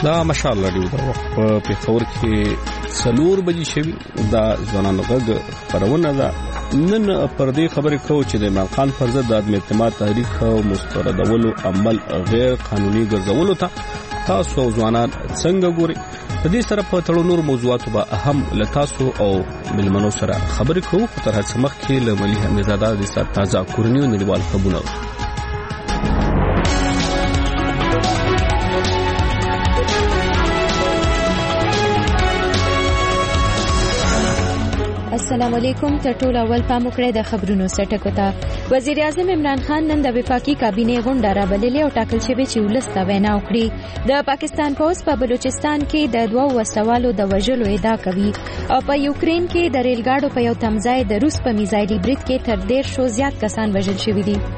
دا ماشاءالله دی دا په پیښور کې سلور بجې شوی دا ځوانان غږ خبرونه ده. نن پر دې خبرې کوو چې د عمران خان پر ضد د عدم اعتماد تحریک او مستردولو عمل غیر قانوني ګرځولو ته تاسو ځوانان څنګه ګوري. په دې سره په تړو نور موضوعات به اهم لتاسو او ملمنو سره خبرې کوو. خو تر هڅه مخکې له ملي حمیدزاده د سات تازه کورنیو نړیوال خبرونه. السلام علیکم. تر ټولو اول پام وکړئ د خبرونو سرټکو ته. وزیر اعظم عمران خان نن د وفاقي کابینې غونډه رابللې او ټاکل شوی چې ولس ته وینا وکړي. د پاکستان پولیس په بلوچستان کې د 2 وسوالو د وژلو ادعا کوي او په یوکرين کې د ریل ګاډو په یو تمځای د روس په میزایلي برید کې تر 150 زیات کسان وژل شوي دي.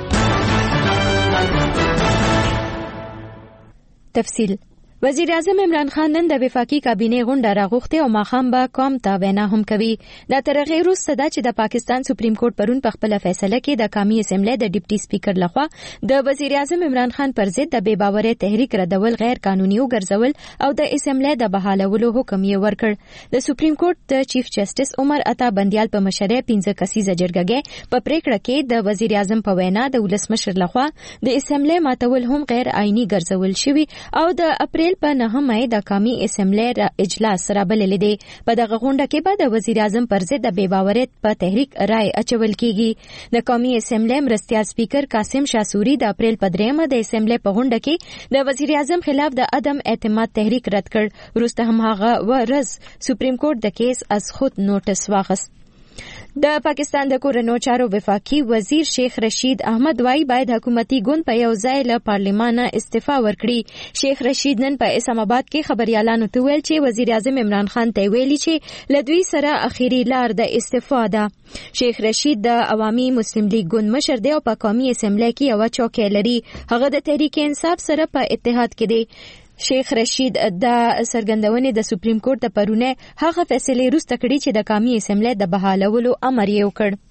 تفصیل. وزیر اعظم عمران خان نن د وفاقي کابینې غونډه راغوښتې او ماښام به قوم ته وینا هم کوي. د تر هغې وروسته دا چې د پاکستان سپریم کورټ پرون په خپله فیصله کې د قومي اسمبلی د ډیپټي سپیکر لخوا د وزیر اعظم عمران خان پر ضد د بې باورۍ تحریک ردول غیر قانوني وګرځول او د اسمبلی د بحالولو حکم یې ورکړ. د سپریم کورټ د چیف جسټس عمر عطا بندیال په مشرۍ 15 کسیزه جرګه په پریکړه کې د وزیر اعظم په وینا د ولسمشر لخوا د اسمبلی ماتول هم غیر آئینی ګرځول شوي او د اپریل په 9 مې د قومي اسمبلی اجلاس رابللی دی. په دغه غونډه کې به د وزیر اعظم پر ضد د بې باورۍ په تحریک رای اچول کیږي. د قومي اسمبلی مرستیال سپیکر قاسم شاسوري د اپریل په 3 د اسمبلی په غونډه کې د وزیر اعظم خلاف د عدم اعتماد تحریک رد کړ. وروسته هم هغه ورځ سپریم کورټ د کیس از خود نوټس واخیست. د پاکستان د کورنیو چارو وفاقي وزیر شیخ رشید احمد وايي باید حکومتي ګوند په یو ځای له پارلمانه استعفا ورکړي. شیخ رشید نن په اسلام آباد کې خبريالانو ته ویل چې وزیر اعظم عمران خان ته ویلي چې له دوی سره اخیری لار د استعفا ده. شیخ رشید د عوامي مسلم لیگ ګوند مشر دی او په قومي اسمبلی کې یو چوکۍ لري. هغه د تحریک انصاف سره په اتحاد کې دی. شیخ رشید د سرګندونې د سپریم کورټ د پرونه هغه فیصله وروسته کړې چې د قومي اسمبلی د بحالولو امر یې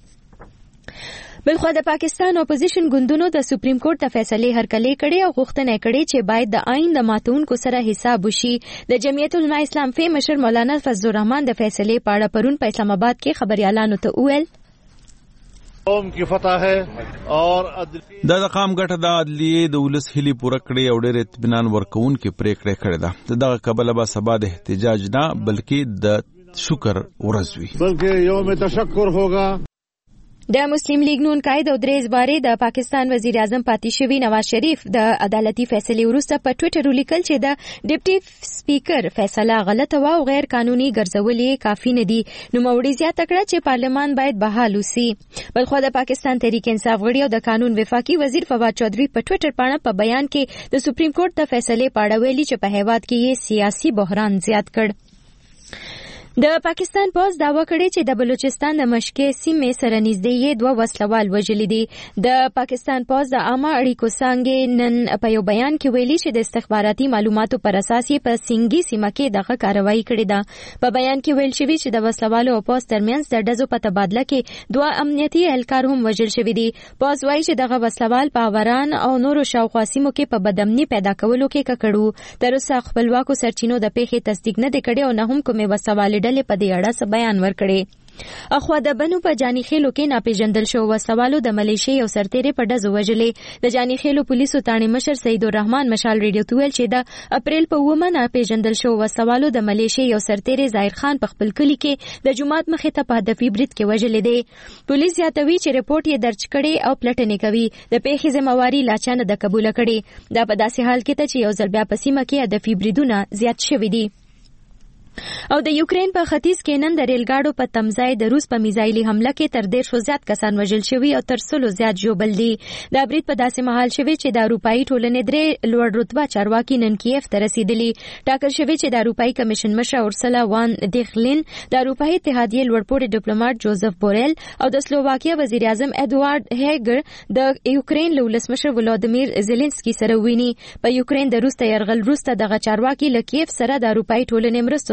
وکړ. بلخو د پاکستان اپوزیشن ګوندونو د سپریم کورټ د فیصلې هرکلی کړي او غوښتنه کړي چې باید د آئین د ماتونکو سره حساب وشي. د جمعیت العلماء اسلام فی مشر مولانا فضل الرحمن د فیصلې په اړه پرون په اسلام آباد کې خبريالانو ته وویل قوم کی فتح ہے اور د قام ګټه د عدلیه د ولس هلي پوره کړي او ډېر اطمینان ورکون کې پریکړه کړې ده. دغه قبل به سبا د احتجاج نه بلکې د شکر ورځ وي بلکې یوم تشکر ہوگا. د مسلم لیگ نون قائد او دریز باره د پاکستان وزیر اعظم پاتې شوی نواز شریف د عدالتي فیصلې وروسته په ټوئیټر ولیکل چې د ډیپټي سپیکر فیصله غلطه و او غیر قانوني ګرځولې کافي نه دي. نوموړي زیاته کړه چې پارلمان باید بحال وسی. بلخو د پاکستان تحریک انصاف غړي او د قانون وفاقي وزیر فواد چودھری په ټوئیټر باندې په بیان کې د سپریم کورټ د فیصلې په اړه ویلي چې په هیواد کې یې سیاسي بحران زیات کړ. د پاکستان پولیس دعوا کړې چې د بلوچستان د مشکې سیمې سره نږدې 2 وسلوال وژلي دي. د پاکستان پولیس د عامه اړیکو څانګې نن په یو بیان کې ویلي چې د استخباراتي معلوماتو پر اساس یې په سنگي سیمه کې دغه کاروایی کړې ده. په بیان کې ویل شوی چې د وسلوالو او پولیس ترمنځ د ډزو په تبادله کې 2 امنیتي اهلکار هم وژل شوي دي. پولیس وایي چې دغه وسلوال په اوران او نورو شاوخوا سیمو کې په بدامني پیدا کولو کې ککړو. تر اوسه خپلواکو سرچینو د پیښې تصدیق نه دی کړی او نه هم کومې وسلوالې ډلې په دې اړه څه بیان ورکړي. اخوا د بنو په جانی خیلو کې ناپېژندل شو وسوالو د ملیشیا یو سرتیری په ډزو وژلې. د جانی خیلو پولیسو تاڼي مشر سید الرحمن مشال ریډیو ته ویل چې د اپریل په 9 ناپېژندل شو وسوالو د ملیشیا یو سرتیری ظاهر خان په خپل کلی کې د جمعات مخې ته په هدفي برید کې وژلې دی. پولیس زیاتوي چې رپورټ یې درج کړي او پلټنې کوي. د پیښې ذمہواری لا چا نه ده قبول کړې. دا په داسې حال کې ته چې یو ځل بیا په سیمه کې هدفي بریدونه زیات شوي دي. او د یوکرين په ختیځ کې نن د ریل ګاډو په تمځای د روس په میزایلي حمله کې تر 150 زیات کسان وژل شوي او تر 100 زیات ژوبل دي. دا برید په داسې مهال شوی چې د اروپאי ټولنې 3 لوړ رتبه چارواکي نن کیف ته رسیدلي. ټاکل شوی چې د اروپאי کمیشن مشر اورسلا وان دیغلین، د اروپאי اتحادیې لوړپوړي ډیپلوماټ جوزف بورل او د سلوواکیا وزیر اعظم ادوارد هیګر د یوکرين له ولسمشر ولادیمیر زيلنسکي سره ویني. په یوکرين د روس ته يرغل وروسته دغه چارواکي له کیف سره د اروپאי ټولنې مرستو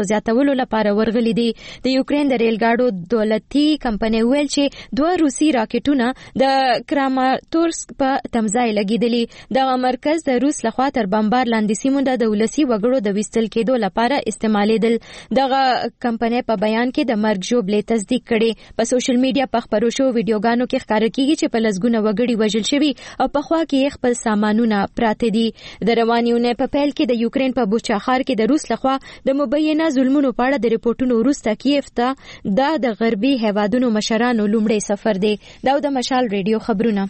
زیاتولو لپاره ورغلي دي. د یوکرين د ریلګاډو دولتي کمپنۍ ویل چې 2 روسي راکټونه د کراماتورسک په تمځای لګیدلي. د مرکز د روس لخوا تر بمبار لاندې سیمو د ولسی وګړو د وستل کېدو لپاره استعمالیدل. دغه کمپنۍ په بیان کې د مرګ ژوبلې تصدیق کړي. په سوشل میډیا په خبرو شو ویډیوګانو کې ښکاره کیږي چې په لسګونه وګړي وژل شوي او په خوا کې خپل سامانونه پراته دي. د روانې اونۍ په پیل کې د یوکرين په بوچا ښار کې د روس لخوا د مبینه ظلمونو په اړه د ریپورتونو وروسته کیف ته د غربي هیوادونو مشرانو لومړی سفر دی. دا د مشال ریډیو خبرونه.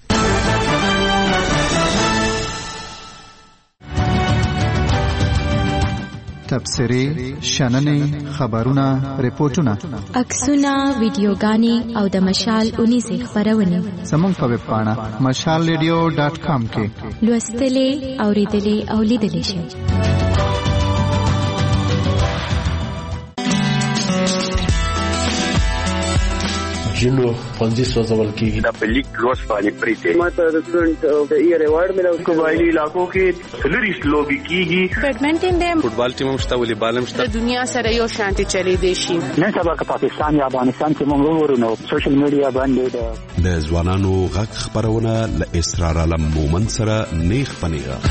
تبصرې، شننې، خبرونه، ریپورتونه، عکسونه، ویډیوګانې او د مشال اونیزې خبرونه زموږ په ویب پاڼه mashalradio.com کې لوستلې، اوریدلې او لیدلې شئ. جنو پنځه سوځول کېږي د پلیک لوس باندې پریته ماته د سټډنټ د ایئر ایوارډ ملو قبایلی علاقو کې فلریس لوبي کېږي. بیډمنټن دی، فوټبال ټیم هم شته، والیبال هم شته. د دنیا سره یو شانتي چلی دی شي. نن سبا که پاکستان یا افغانستان کې موږ ورونو سوشل میډیا باندې د ځوانانو غږ خبرونه ل اسرار علم مومن سره نیخ پنیغه.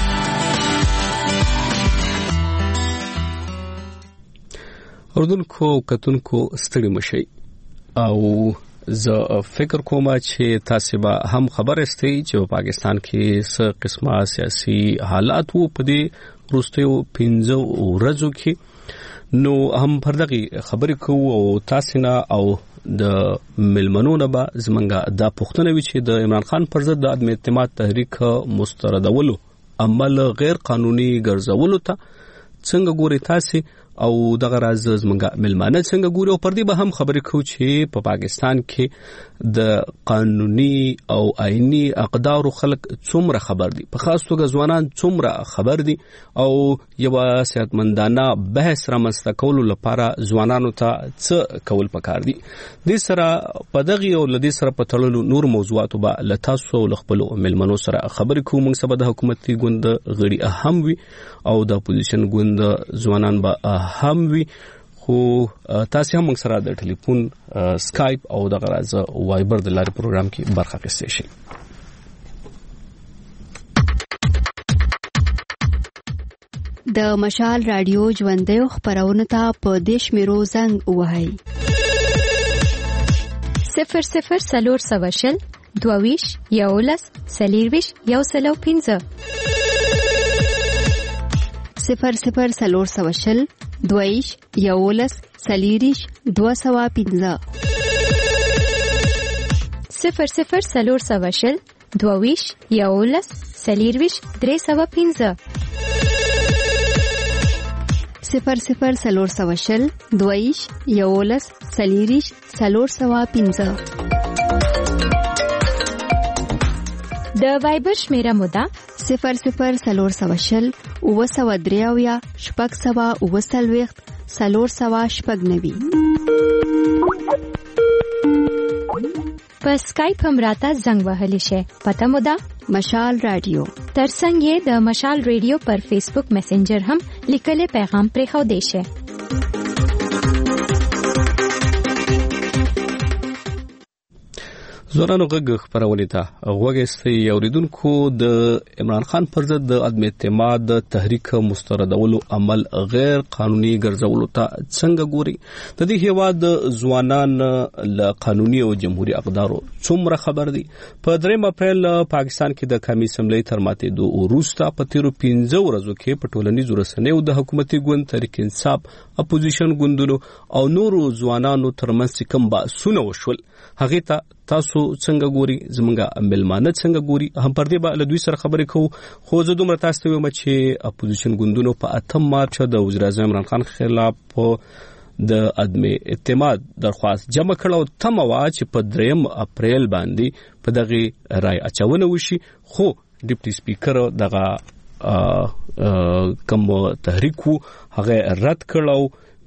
اردوونکو کتونکو ستړي مشي او زه فکر کوم چې تاسو به هم خبر استئ چې په پاکستان کې څه قسمه سیاسي حالات وو په دې وروستیو 15 ورځو کې. نو هم پردغه خبرې کوو او تاسو نه او د ملمنونو به زمونږه د پښتنه وی چې د عمران خان پر ضد د عدم اعتماد تحریک مستردولو عمل غیر قانوني ګرځولو ته څنګه ګوري تاسو او دغه راز زمونږه ملمانه څنګه ګوري او پر دې به هم خبرې کوو چې په پاکستان کې د قانوني او آئینی اقدارو خلک څومره خبر دي، په خاص توګه ځوانان څومره خبر دي او یو صحتمندانه بحث رامنځته کولو لپاره ځوانانو ته څه کول پکار دي. د سره په دغه او لدی سره په تړلو نور موضوعاتو به لتاسو خپل ملمنو سره خبرې کوو. موږ سبا د حکومتي ګوند غړي اهم وي او د اپوزیشن ګوند ځوانان به هم وي، خو تاسو هم موږ سره د ټلیفون، سکایپ او د غراز وایبر د لارې پروګرام کې برخه اخیستئ شئ. د مشال رادیو ژوندۍ خبرونه ته په دیش میرو زنګ وهاي 00 سلور سواشل دوویش یولس سلیرویش یوسلو 15 00 سلور سواشل دویش یولس سلیریش 215 00 سلور سواشل دویش یولس سلیرویش 315 00 سلور سواشل دویش یولس سلیریش 315 د وایبر شمیره مودا 00 سلور سواشل وسودریاویا شپږ سوا وسلويخت سلور سوا شپږ نوي. په سکایپ هم راته زنګ وهلی شي. پته مودا مشال رادیو. ترڅنګ یې د مشال رادیو پر فیسبوک میسنجر هم لیکلې پیغام پرې خو دی شي. زورانو غږ خبرونه ته غوږی اوریدونکو د عمران خان پر ضد د عدم اعتماد تحریک مستردولو عمل غیر قانوني ګرځولو ته څنګه ګوري. د دې هیواد ځوانان له قانوني او جمهوریت اقدارو څومره خبر دي. په 3 اپریل پاکستان کې د قومي اسمبلی تر ماتېدو وروسته په تیرو 15 ورځو کې په ټولنیزو رسنیو د حکومتي ګوند تحریک انصاف، اپوزیشن ګوندونو او نورو ځوانانو ترمنځ کوم بحثونه وشول. هغه ته تاسو څنګه ګوري، زمونږه ملمانه څنګه ګوري، هم پر دې به له دوی سره خبرې کوو. خو زه دومره تاسو ته وایم چې اپوزیشن ګوندونو په 8 مارچ د وزیر اعظم عمران خان خلاف د عدم اعتماد درخواست جمع کړه او تمه وا چې په 3 اپریل باندې په دغه رای اچونه وشي. خو ډیپټي سپیکر دغه کوم تحریک هغه رد کړو،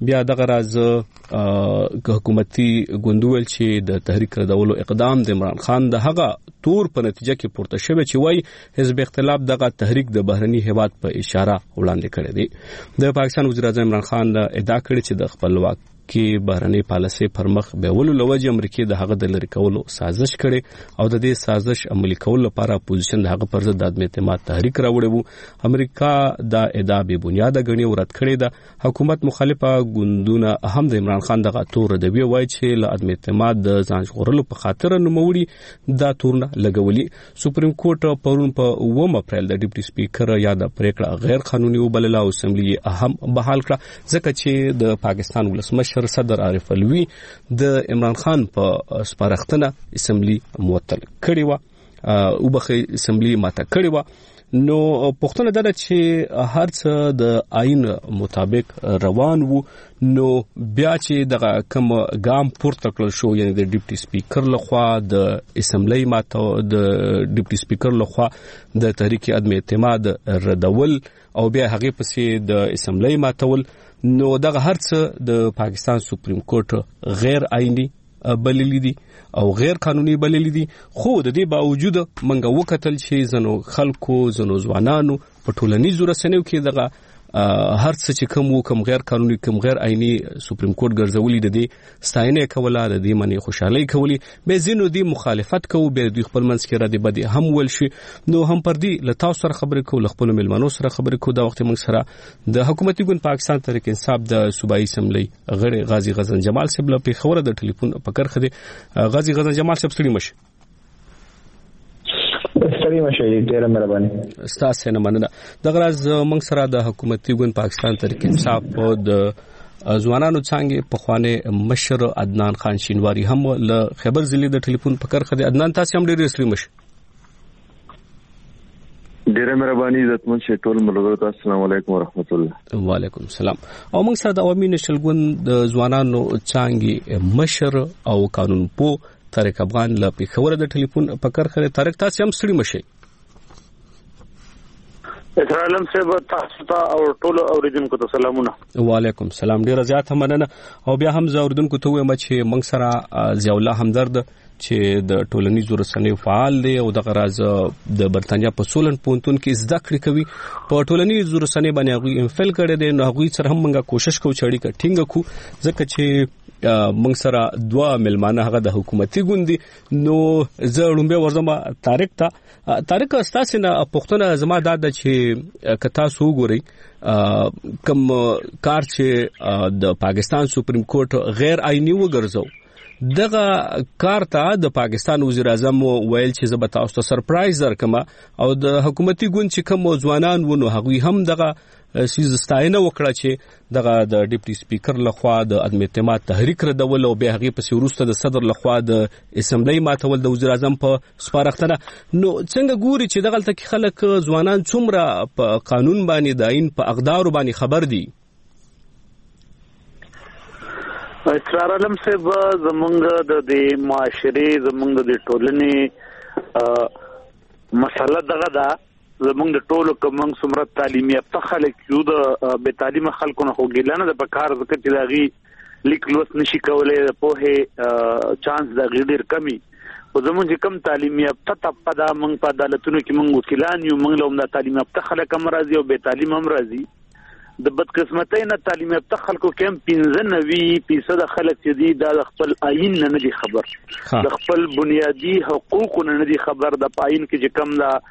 بیا دغه راز حکومتي ګوندول چې د تحریک ردولو اقدام د عمران خان د هغه تور په نتیجه کې پورته شوی چې وای حزب اختلاف دغه تحریک د بهرني هیواد په اشاره وړاندې کړی دی. د پاکستان وزیر اعظم عمران خان ادعا کړې چې د خپلواک کې بهرني پالیسي پر مخ بیولو لوجه امریکا د هغه د لری کولو سازش کړي او د دې سازش عملي کولو لپاره اپوزیشن د هغه پر ضد د عدم اعتماد تحریک راوړی وو. امریکا دا ادعا به بنیاد غني ورت کړی ده. حکومت مخالفه ګوندونه هم د عمران خان دغه تور د وی وای چې له عدم اعتماد د ځان ژغورلو په خاطر نوموړي دا تورنه لګولي. سپریم کورټ پرون په 9 اپریل د ډیپټي سپیکر یا د پریکړه غیر قانوني وبلله او اسمبلی اهم بحال کړه ځکه چې د پاکستان ولسمشر صدر عارف الوی د عمران خان په سپارښتنه اسمبلی معطل کړی و او بخي اسمبلی ماته کړی و. نو پښتنه دا چې هر څه د آئین مطابق روان وو. نو بیا چې دغه کوم ګام پورته کړل شو یعنی د ډیپټي سپیکر لخوا د اسمبلی ماته د ډیپټي سپیکر لخوا د تحریک عدم اعتماد ردول او بیا هغه پسې د اسمبلی ماتول، نو دغه هر څه د پاکستان سپریم کورټ غیر آئینی بللی دي او غیر قانوني بللی دي. خو د دې باوجود منګه وکتل چې زنو خلکو زنو ځوانانو په ټولنیزو رسنیو کې دغه هر څه چې کوم غیر قانوني کوم غیر آئینی سپریم کورټ ګرځولي د دې ستاینه کوله، د دې منی خوشحالي کولی، به زینو دی مخالفت کوو، به دوی خپل منځ کې را دي بده هم ول شي. نو هم پر دې له تاسو سره خبرې کوو، له خپل ملمنو سره خبرې کوو. دا وخت موږ سره د حکومتي ګوند پاکستان تحریک انصاف د صوبایي اسمبلی غړي غازی غزن جمال صاحب له پیښور د ټلیفون په کرخه دي. غازی غزن جمال صاحب ستړي مشه. ډیره مهرباني ستاسو نه مننه. دغه راز موږ سره د حکومتي ګوند پاکستان تحریک انصاف په د ځوانانو څنګه په خوانه مشر عدنان خان شینواری هم له خبر ضلع د ټلیفون په کرخه دي. عدنان تاسو هم ډیر ستړي مشه. ډیره مهرباني عزتمن شه ټول ملګرو ته السلام علیکم ورحمت الله. وعلیکم السلام. او موږ سره د عوامي نشل ګوند د ځوانانو څنګه مشر او قانون پو طارق افغان له پیښور د ټلیفون په کرخه طارق تاسو هم ستړي مشه. اسرائیل صاحب تاسو ته او ټول اوریدونکو ته سلامونه. وعلیکم السلام. ډیر زیات مننه. او بیا هم زه اوریدونکو ته وایم چې موږ سره ضیاء الله همدرد چې د ټولنیزو رسنیو فعال دی او د غراز د برتانیا په سولن پونتون کې زده کړې کوي. په ټولنیزو رسنیو باندې هغه انفل کړي دي. نو هغه سره هم موږ کوشش کوو چې اړیکه ټینګ کړو ځکه چې موږ سره دوا ملمانه هغه د حکومتي ګوندي. نو زه لومبه ورځم طارق ته. طارق تاسو نه پښتنه زما دا د چې کتا سو ګوري کوم کار چې د پاکستان سپریم کورټ غیر آئینی وګرځو، دغه کار ته د پاکستان وزیر اعظم ویل چې زه به تاسو ته سرپرایز درکم او د حکومتي ګوند چې کوم ځوانان ونه هغوی هم دغه سیز ستاینه وکړه چې دغه د ډیپټي سپیکر لخوا د عدم اعتماد تحریک ردول او به هغه پسې وروسته د صدر لخوا د اسمبلی ماتول د وزیر اعظم په سپارښتنه. نو څنګه ګوري چې دغه تل کې خلک ځوانان څومره په قانون باندې د عین په اقدار باندې خبر دي؟ اسرار علم صاحب زمونږ د دې معاشري زمونږ د ټولنې مسله دغه ده. زمونږ د ټولو کوم څومره تعلیمي یافته خلک یو د بې تعلیمه خلکو نه خوګیلانه د پکار ځکه چې داغي لیک لوست نشي کولای، د پوهه چانس داغي ډیر کمی. او زمونږ چې کم تعلیمي یافته طبقه ده، موږ په عدالتونو کې موږ وکیلان یو، موږ له هم د تعلیمي یافته خلک هم راځي او بې تعلیم هم راځي. د بدقسمتۍ نه تعلیم یافته خلکو کې هم 95% خلک چې دي دا د خپل آئین نه دي خبر، د خپل بنیادی حقوقو نه دي خبر. د آئین کې چې کم دا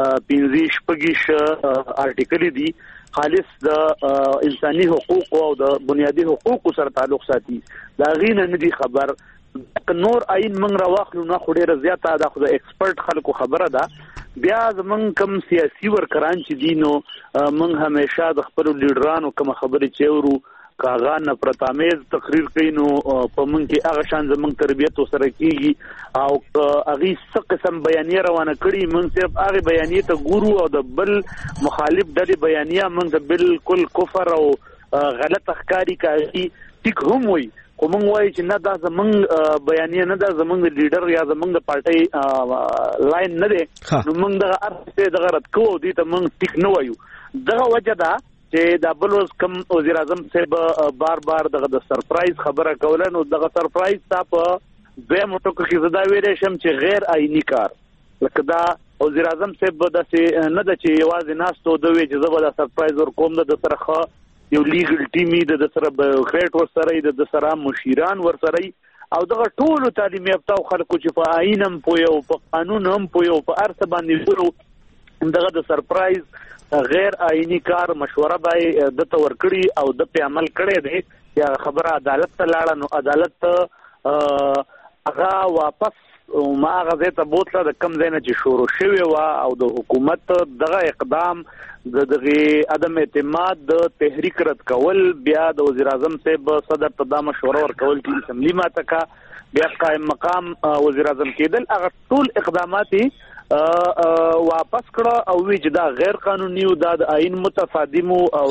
15 آرټیکل دي خالص د انساني حقوق او د بنیادی حقوق سره تعلق ساتي، دا غینه نه دي خبر. نور آئین موږ راوخلو نه خو ډیره زیاته د خو ایکسپرت خلکو خبره ده. بیا زمونږ کم سیاسي ورکران چې دي نو موږ همیشه د خپل لیډرانو کوم خبرې چورو کاغه نفرتامیز تقریر کوي، نو په موږ کې هغه شان زمونږ تربیت سره کیږي او هغه څه قسم بیانیه روانه کړي. موږ صرف هغه بیانیه ته ګورو او د بل مخالف ډلې بیانیه موږ د بالکل کفر او غلط ښکاری کوي ټیک هم وي. خو موږ وایي چې نه دا زمونږ بیانیه نه ده، زمونږ لیډر یا زمونږ د پارټۍ لاین نه دی، نو موږ دغه ارته دغه رد کوو، دې ته موږ ټیک نه وایو. دغه وجه ده چې د بلوز کم وزیر اعظم صاحب بار د سرپرایز خبره کوله نو دغه سرپرایز تاسو به موټو کې زدا ویلې شم چې غیر آئینی کار لکه دا وزیر اعظم صاحب د نه د چې یوازې ناستو د وی چې زبر د سرپرایز ور کوم د سره یو لیګل ټیمی د سره بیوکریټ ور سره د سره مشیران ور سره او دغه ټول تعلیم یافته خلکو چې په آئین هم پوي او په قانون هم پوي او په ارث باندې ورو دغه د سرپرایز غیر آئینی کار مشوره به د تور کړی او د په عمل کړی دی یا خبره عدالت ته لاړه نو عدالت هغه واپس ما غزه ته بوتله د کم ځای نه چې شروع شوی و او د حکومت دغه اقدام دغه عدم اعتماد د تحریک رد کول بیا د وزیر اعظم صاحب صدر ته د مشوره ورکول چې اسمبلی ماته کا بیا قائم مقام وزیر اعظم کېدل هغه ټول اقدامات واپس کړه او وی چې دا غیر قانوني او د آئین متفادم او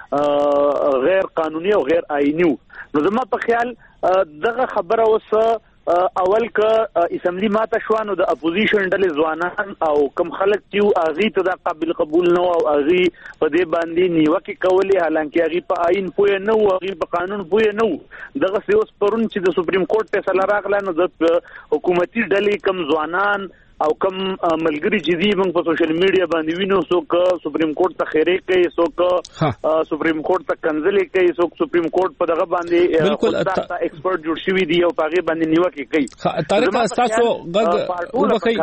غیر قانوني او غیر آئینی نو زما په خیال دغه خبره اوس اول که اسمبلی ماته شوانو د اپوزیشن ډلې ځوانان او کم خلک چې اغي ته د قابل قبول نه او اغي په دې باندې نیوکه کولې حالانکه اغي په آئین پوی نه او اغي په قانون پوی نه دغه اوس پرون چې د سپریم کورټ فیصله راغله نو د حکومتي ډلې کم ځوانان او کم ملګری چې دی موږ په سوشل میډیا باندې وینو څوک سپریم کورټ ته خیره کوي څوک سپریم کورټ ته کنځلې کوي څوک سپریم کورټ په دغه باندې بالکل ایکسپرت جوړ شوی دی او پاغه باندې نیوکه کوي طارق تاسو غږ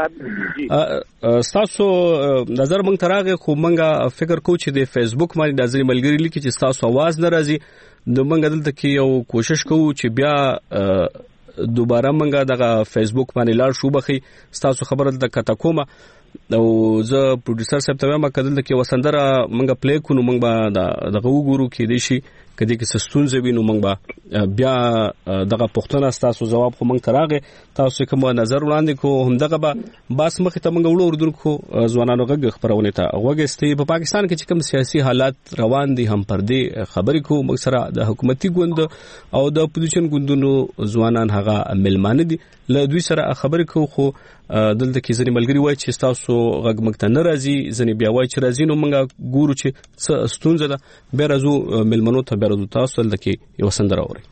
وبخي تاسو نظر موږ تراغه خو موږ فکر کوو چې د فیسبوک باندې د ځینې ملګری لیکي چې تاسو आवाज ناراضي د موږ دلته کې یو کوشش کوو چې بیا دوباره منګه دغه فیسبوک باندې لاړ شو بخي تاسو خبره د کته کومه او زه پروډوسر صاحب ته ما کدل کې وسندره منګه پلی کو نو منګه دغه وګورو کې دي شي کدي کې سستون زوی نو منګه بیا دغه پښتنه تاسو جواب خو منګ تراغه تاسو کوم نظر وړاندې کو هم دغه بس مخ ته منګه وړو اردن کو ځوانانو غږ خبرونه ته وګستې په پاکستان کې چې کوم سیاسي حالات روان دي هم پر دې خبرې کو موږ سره د حکومتي ګوند او د اپوزیشن ګوندونو ځوانان هغه ملمانه دي له دوی سره خبرې کو خو دلته کې ځنې ملګری وای چې تاسو غږ مکته ناراضي ځنې بیا وای چې راځي نو منګه ګورو چې څه ستونزه ده به راځو ملمنو ته به راځو تاسو دلته کې یو سندره اوري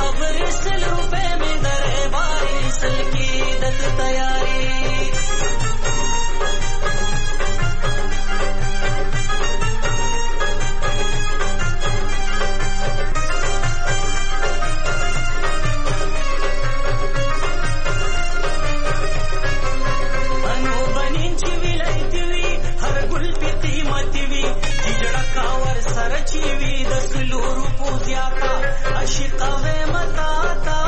तैयारी سره چې وي د سلورو پوزیاتا عاشقه وې متا تا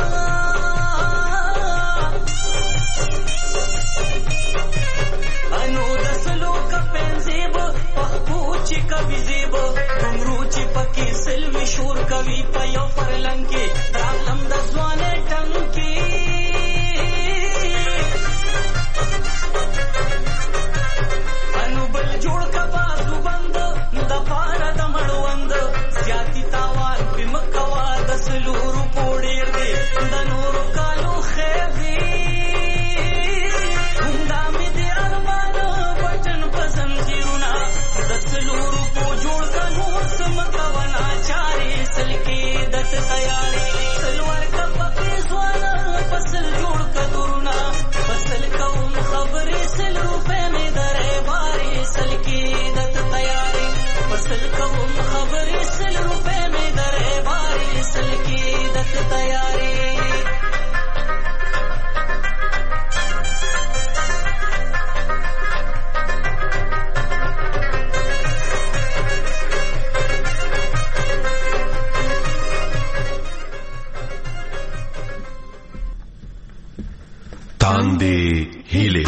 انو د سلو کپنزیب پخپوچ کبي زیب عمرو چې پکې سلوي شور کوي په یو فرلنګ کې راغلم د ځوانه ټنګ کې انو بل جوړ کا بازو بند د پار د مړوند زیاتی تاوان په مکوا د سلورو پوډیر دی د نورو کالو خېوي همدا مې دې ارمان بټن پسند زیرونا د سلورو پو جوړ کا نور سمکونا چاري سلکی دت تیارې سلور کا پپې سوانا فصل جوړ کا دورنا فصل کوم خبرې سل روپے مې درې باري سلکی دت تیارې فصل کوم خبرې سل روپے مې درې باري سلکی دت تیارې تاندې هیلې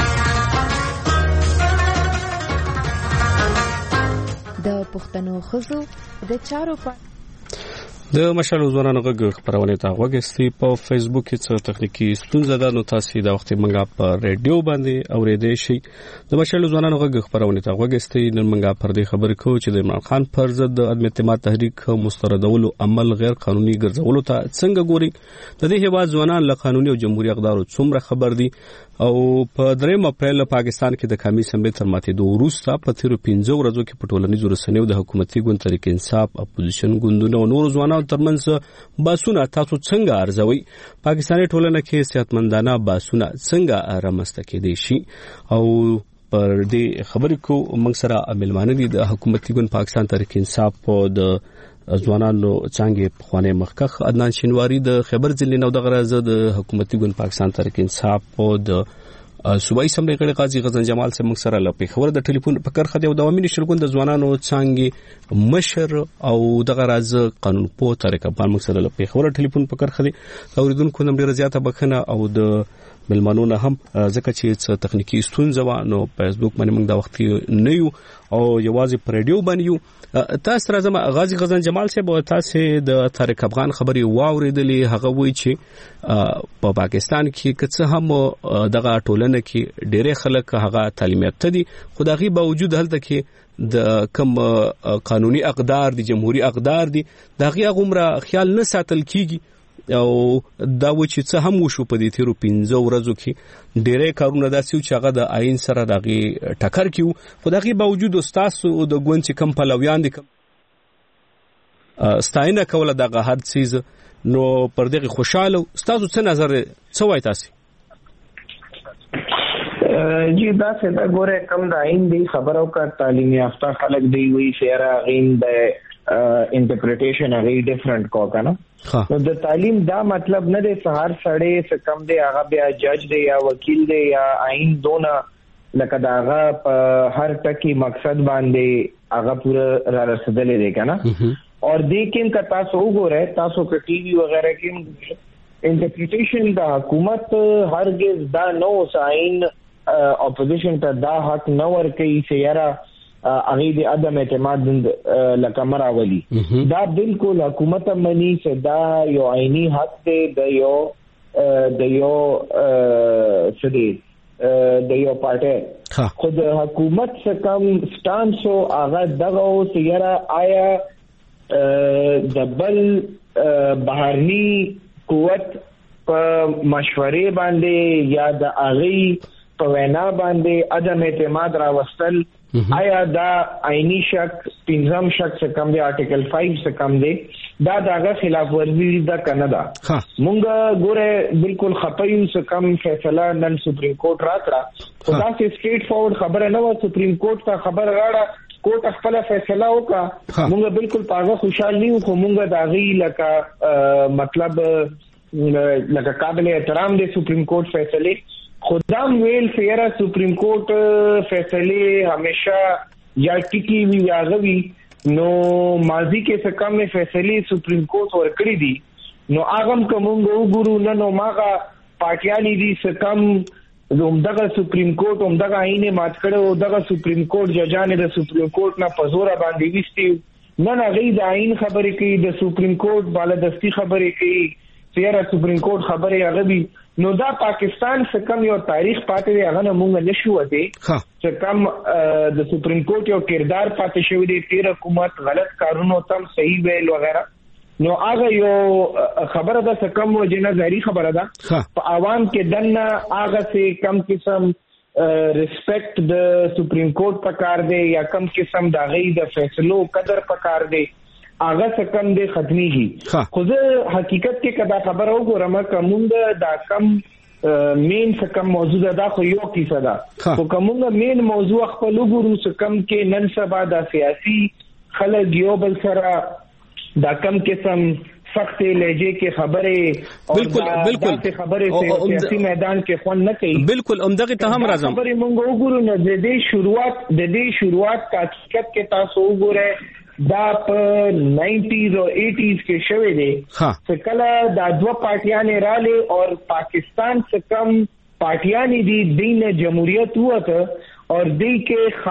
د پښتنو ښځو د چارو د مشال ځوانانو غږ خبرونه ته وګورئ په فیسبوک کې څه تخنیکی ستونزه ده نو تاسو دا وخت منګه په ریډیو باندې اورېدئ شئ د مشال ځوانانو غږ خبرونه ته وګورئ نن منګه پر دې خبرې کوو چې د عمران خان پر ضد د عدم اعتماد تحریک مستردولو عمل غیر قانوني ګرځولو ته څنګه ګوري د دې هیواد ځوانان له قانوني او جمهوریت اقدارو څومره خبر دي او په 3 اپریل پاکستان کې د قومي اسمبلی تر ماتېدو وروسته په تیرو 15 ورځو کې په ټولنیزو رسنیو د حکومتي ګوند تحریک انصاف اپوزیشن ګوندونو او نور ځوانانو ترمنځ باسونه تاسو څنګه ارزوي پاکستاني ټولنه کې صحتمندانه باسونه څنګه رامنځته کېدای شي او پر دې خبرې کو موږ سره ملمانه دي د حکومتي ګوند پاکستان تحریک انصاف په د ځوانانو څنګه په خوانه مخکخ عدنان شینواری د خبر ځلې نو د غرض د حکومتي ګوند پاکستان تحریک انصاف په د صوبایي اسمبلی غړي قاضي غزن جمال سے موږ سره لپاره خبر د ټلیفون په کرخه دی او د عوامي نشرګوند د ځوانانو څنګه مشر او د غرض قانون په طریقه باندې موږ سره لپاره خبر ټلیفون په کرخه دی اوریدونکو نم ډیره زیاته بخنه او د ملمنونه هم ځکه چې تخنیکی ستونزه و نو فیسبوک باندې موږ دا وخت نه یو او یوازې پر ریډیو باندې یو تاسو راځم غازی غزن جمال صاحب تاسو د طارق افغان خبري واوریدلې هغه وایي چې په پاکستان کې کڅه هم دغه ټولنه کې ډېر خلک هغه تعلیم یافته دي خو دغه باوجود هلته کې د کم قانوني اقدار دي جمهوریت اقدار دي دغه غومره خیال نه ساتل کیږي او دا و چې څه هم وشو په دې تیرو 15 ورځو کې ډېرې کارونه داسې چې هغه د آئین سره دغه ټکر کیو خو دغه باوجود تاسو د ګوند چې کم پلویان دي ستاینه کوله دغه هر چیز نو پر دغه خوشاله تاسو څه نظر څه وای تاسو جی دا څه دا ګوره کم د آئین دی خبرو کا تعلیم یافته خلک دی وی شهره غین د انټرپریټیشن هغه ډیفرنٹ کو کنه نو د تعلیم دا مطلب نه دی سهار سړی څه کم دی هغه بیا جج دی یا وکیل دی یا آئین دونه لکه داغه په هر ټکی مقصد باندې هغه پورا را رسیدلې دی کنه اور دیکھیں کا تاسو وګورئ تاسو په ټي وي وغیرہ کې انټرپریټیشن د حکومت هرگز دا نو ساين اپوزیشن ته دا حق نه ورکړي چې یاره هغه د عدم اعتماد لکه مراولي دا بالکل حکومت منی چې دا یو عیني حق دی د یو پارټي خود حکومت څخه کم سټانس او هغه دغه چې یاره آیا د بل بهرني قوت په مشورې باندې یا د اغي په وینا باندې عدم اعتماد راوستل آیا دا عیني شک پنځم شک څخه کم دی آرټیکل 5 څخه کم دی دا دغه خلاف ورزي د کناډا مونږ ګوره بالکل خپایو څخه کم فیصله نن سپریم کورټ راکړه خدا سي سټریټ فورورډ خبره نه و سپریم کورټ ته خبر راړه کوټ خپل فیصله وکړه مونږ بالکل پاغه خوشاله یو خو مونږ دا غي لکه مطلب لکه قابل احترام دي سپریم کورټ فیصله خدام ویل فیرا سپریم کورټ فیصله همیشه یا ټکی وی یا غوي نو ماضی کې څه کم فیصله سپریم کورټ ورکړي دي نو اغم کومو وګورو نو ماغه پارټیانی دي څه کم دغه سپریم کورټ دغه عینه مات کړو دغه سپریم کورټ ججانه د سپریم کورټ نه پزورا باندې وستي نه غي د عین خبرې کوي د سپریم کورټ بالادستی خبرې کوي چیرې سپریم کورټ خبرې هغه بي نو دا پاکستان څخه کم یو تاریخ پاتې دی هغه مونږ نشو وته چې کم د سپریم کورټ یو کردار پاتې شوی دی تیر حکومت غلط کارونو تم صحیح ویل وغیرہ نو هغه یو خبره ده څه کم وجنه ظاهري خبره ده په عوام کې دنه هغه څه کم قسم ریسپیکټ د سپریم کورټ پکار دی یا کم قسم د غي د فیصلو قدر پکار دی هغه څه کم دی ختميږي خو زه حقیقت کې کدا خبر وګورم کومه دا کم مین څه کم موضوع ده خو یو کیسه ده خو کومه مین موضوع خپل وګورو څه کم کې نن سبا د سیاسي خلک یو بل سره دا کم قسم سخت لهجه کې خبره بالکل خبره سیاسي میدان کې خون نه کوي بالکل عمدغه ته هم راځم خبره مونږ وګورو نو د دې شروعات کا حقیقت کې تاسو وګورئ دا په 90s او 80s کې شوه دي چې کله دا دوه پارټیان رااله او پاکستان څخه کم پارټیان دي دین جمهوریت وته او دې کې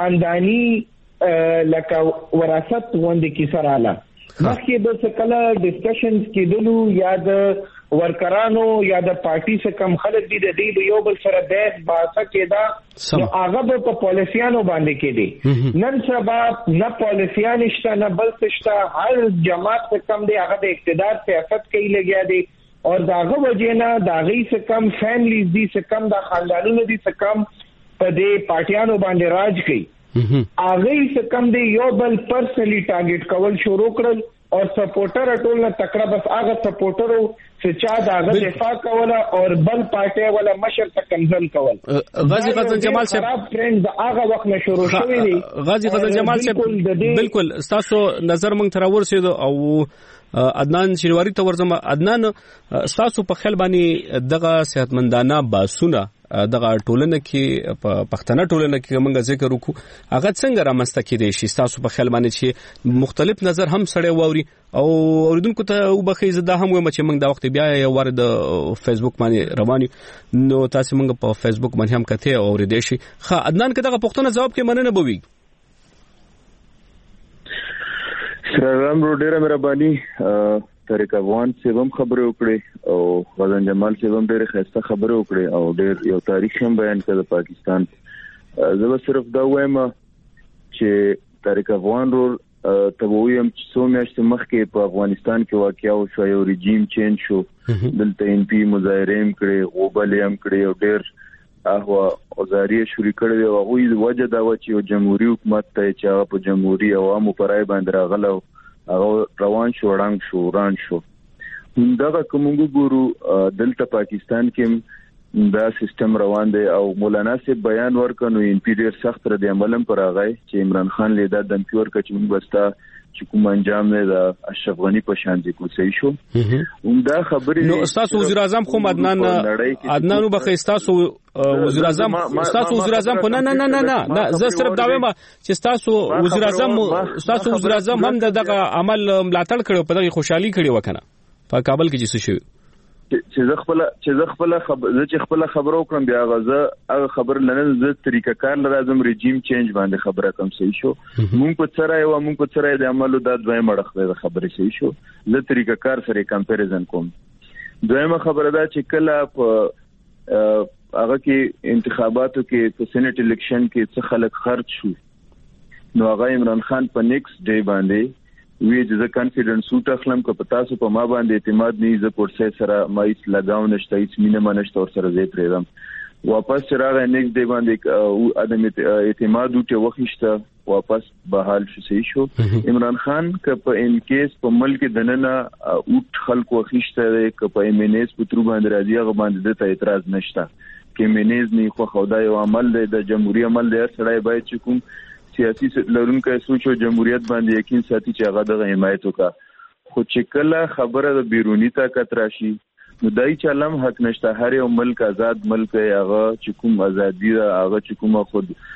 خاندانی لکه وراثت وند کې سره مخکې د څکله ډسکشنز کېدلو یا د ورکرانو یا د پارټي څخه کم خلک دي د دې یو بل سره د باسه کېدا نو هغه په پالیسیانو باندې کېدي نن سبا نه پالیسیان شته نه بل څه هر جماعت څخه کم دی هغه د اقتدار سیاست کوي لګیا دي او داغه وجینا داغي څخه کم فیملیز دي څخه کم د خاندانونو دي څخه کم په دې پارټیانو باندې راج کوي هغه څه کم دی یو بل پرسنلی ټارګټ کول شروع کړل او سپورټر ټول نه تکړه بس هغه سپورټرو چې چا داغه دفاع کوله او بل پارټي ولا مشر ته کنزل کول غازی غزل جمال صاحب فرند هغه وخت نه شروع شوی دی غازی غزل جمال صاحب بالکل تاسو نظر مونږ تر ورسېدو او عدنان شینواری ته ورځم عدنان تاسو په خیال باندې دغه صحتمندانه باسونه دغه ټولنه کې په پښتنه ټولنه کې موږ ذکر وکړو هغه څنګه رامنځته کېدای شي تاسو په خیال باندې چې مختلف نظر هم سړی ووري او اوریدونکو ته وبخښي زدا هم وایم چې موږ دا وخت بیا یو ور د فیسبوک باندې رواني نو تاسو موږ په فیسبوک باندې هم کته او اوریدئ شي خا عدنان کې دغه پښتنه جواب کې مننه بوي سلام رو ډیره مهرباني طارق افغان سیبم خبرې وکړې او غزن جمال سیبم ډېر خسته خبرې وکړې او ډېر یو تاریخ هم بیان کړ د پاکستان زه صرف دا وایم چې طارق افغان رو تبویم څو میاشتې مخکې په افغانستان کې واقعیا او شو یو رژیم چینج شو دلته ان پی مظاهره هم کړې غوبل هم کړې او ډېر هغه اوزاریه شروع کړې او هغه وجه دا و چې جمهوریت حکومت ته چې په جمهوریت عوامو پرای باندې راغله هغه روان شو وران شو دا کومو ګورو دلته پاکستان کې دا سیستم روان دی او مولانا سے بیان ورکنو انپیریئر سخت ردی عملم پر راغی چې عمران خان لیدا د پیور کچ موږ بستا چې کوم انجام نه دا اشرف غنی په شان دي کو صحیح شو دا خبرې نو استاد وزیر اعظم خو عدنان وبخښ استاد وزیر اعظم خو نه زه صرف دا وایم چې استاد وزیر اعظم هم دغه عمل ملاتړ کړو په دغه خوشحالي کړي وکنه په کابل کې چې څه شو چې زه خپل خبرو کوم بیا غزه هغه خبر لنن زه طریقه کار لازم رژیم چینج باندې خبره کوم صحیح شو مونږ په څرای د عملو د دوی مړخه خبره صحیح شو زه طریقه کار سره کمپیریزن کوم دویمه خبره دا چې کله په هغه کې انتخاباتو کې په سېنات الیکشن کې څه خلک خرج شو نو هغه عمران خان په نیکسټ ډے باندې وی چې زه کانفیډنس وټ اخلم که پتا سو په ما باندې اعتماد نه زه پورسه سره مایس لگاو نشته هیڅ مینه منشته ور سره زه پرېدم واپس راغی نیکسټ ډے باندې او ادم اعتماد وټه وخښته واپس بحال شو صحیح شو عمران خان که په ان کیس په ملک دننه وټ خلق وخښته که په ایمنیز په تر باندې راځي هغه باندې د اعتراض نشته کې ایمنیز نه خو خدای او عمل د جمهوریت عمل دی سړی باید چې کوم سیاسي لرونکو سوچو جمهوریت باندې یقین ساتي چې هغه د حمایت وکړي خو چې کله خبره د بیرونی طاقت راشي نو دای چې علم حق نشته هر یو ملک آزاد ملک هغه چې کوم ازادي هغه چې کوم خود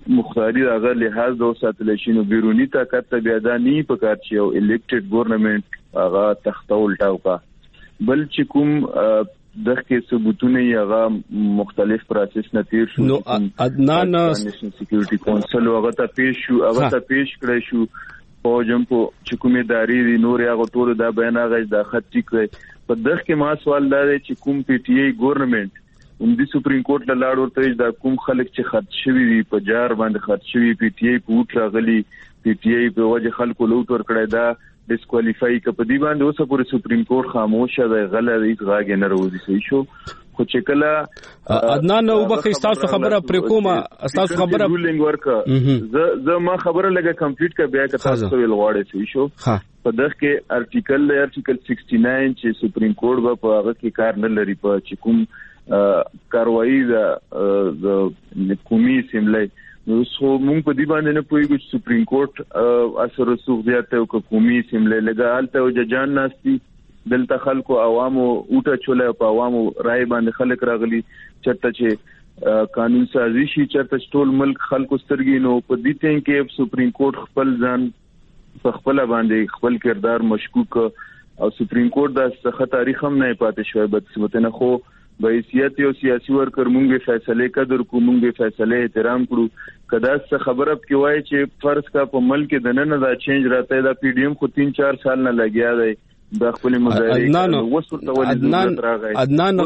مختاري هغه لحاظ د ساتل شي نو بیرونی طاقت ته بیا دا نه پکار چې یو الیکټډ ګورنمنت هغه تختول ټاوکا بل چې کوم دغه ثبوتونه هغه مختلف پروسس نه تیر شو نو عدنان نېشنل سکیورټي کونسل هغه ته پیش شو کړی شو او جمپو چې کومه داري نور هغه ټول دا بیان هغه د خط کړی په دغه کې ما سوال دا دی چې کوم پی ټی آی ګورنمنت د سپریم کورټ له لاړ ورته دا کوم خلک چې خرڅ شوی وي په جار باندې خرڅ شوی پی ټی آی په وټ راغلي پی ټی آی په وجه خلکو لوټ ور کړی دا ډیسکوالیفای کپدی باندې اوسه پورې سپریم کورټ خاموشه دی غلط هیڅ غاګ نه راوځي صحیح شو خو چې کله عدنان نو بخښ تاسو خبره پر کومه تاسو خبره رولینګ ورکا زه ما خبره لګه کمپلیټ کا بیا که تاسو ویل غواړئ صحیح شو په دغه کې ارټیکل 69 چې سپریم کورټ په هغه کې کار نه لري په چې کوم کاروایی د قومي اسمبلی نو سو مونږ په دې باندې نه پوهیږو چې سپریم کورټ اثر رسوخ زیاته او قومي اسمبلی لګالته او ججان ناشتي دلته خلکو عوامو اوټه چوله په عوامو رائے باندې خلک راغلي چرته چې قانون سازي شي چرته ټول ملک خلکو سترګې نو په دې ټیم کې سپریم کورټ خپل ځان په خپل باندې خپل کردار مشکوک او سپریم کورټ د څخه تاریخ هم نه پاتې شوی بد نه خو به سیاسي او سیاسي ورکر مونږه فیصله قدر کو مونږه فیصله احترام کړو کدا څه خبره کې وای چې فرض کا په ملک د نن دا چینج راته دا پی ډی ایم خو 3-4 سال نه لګیا دی د خپل مظاهره عدنان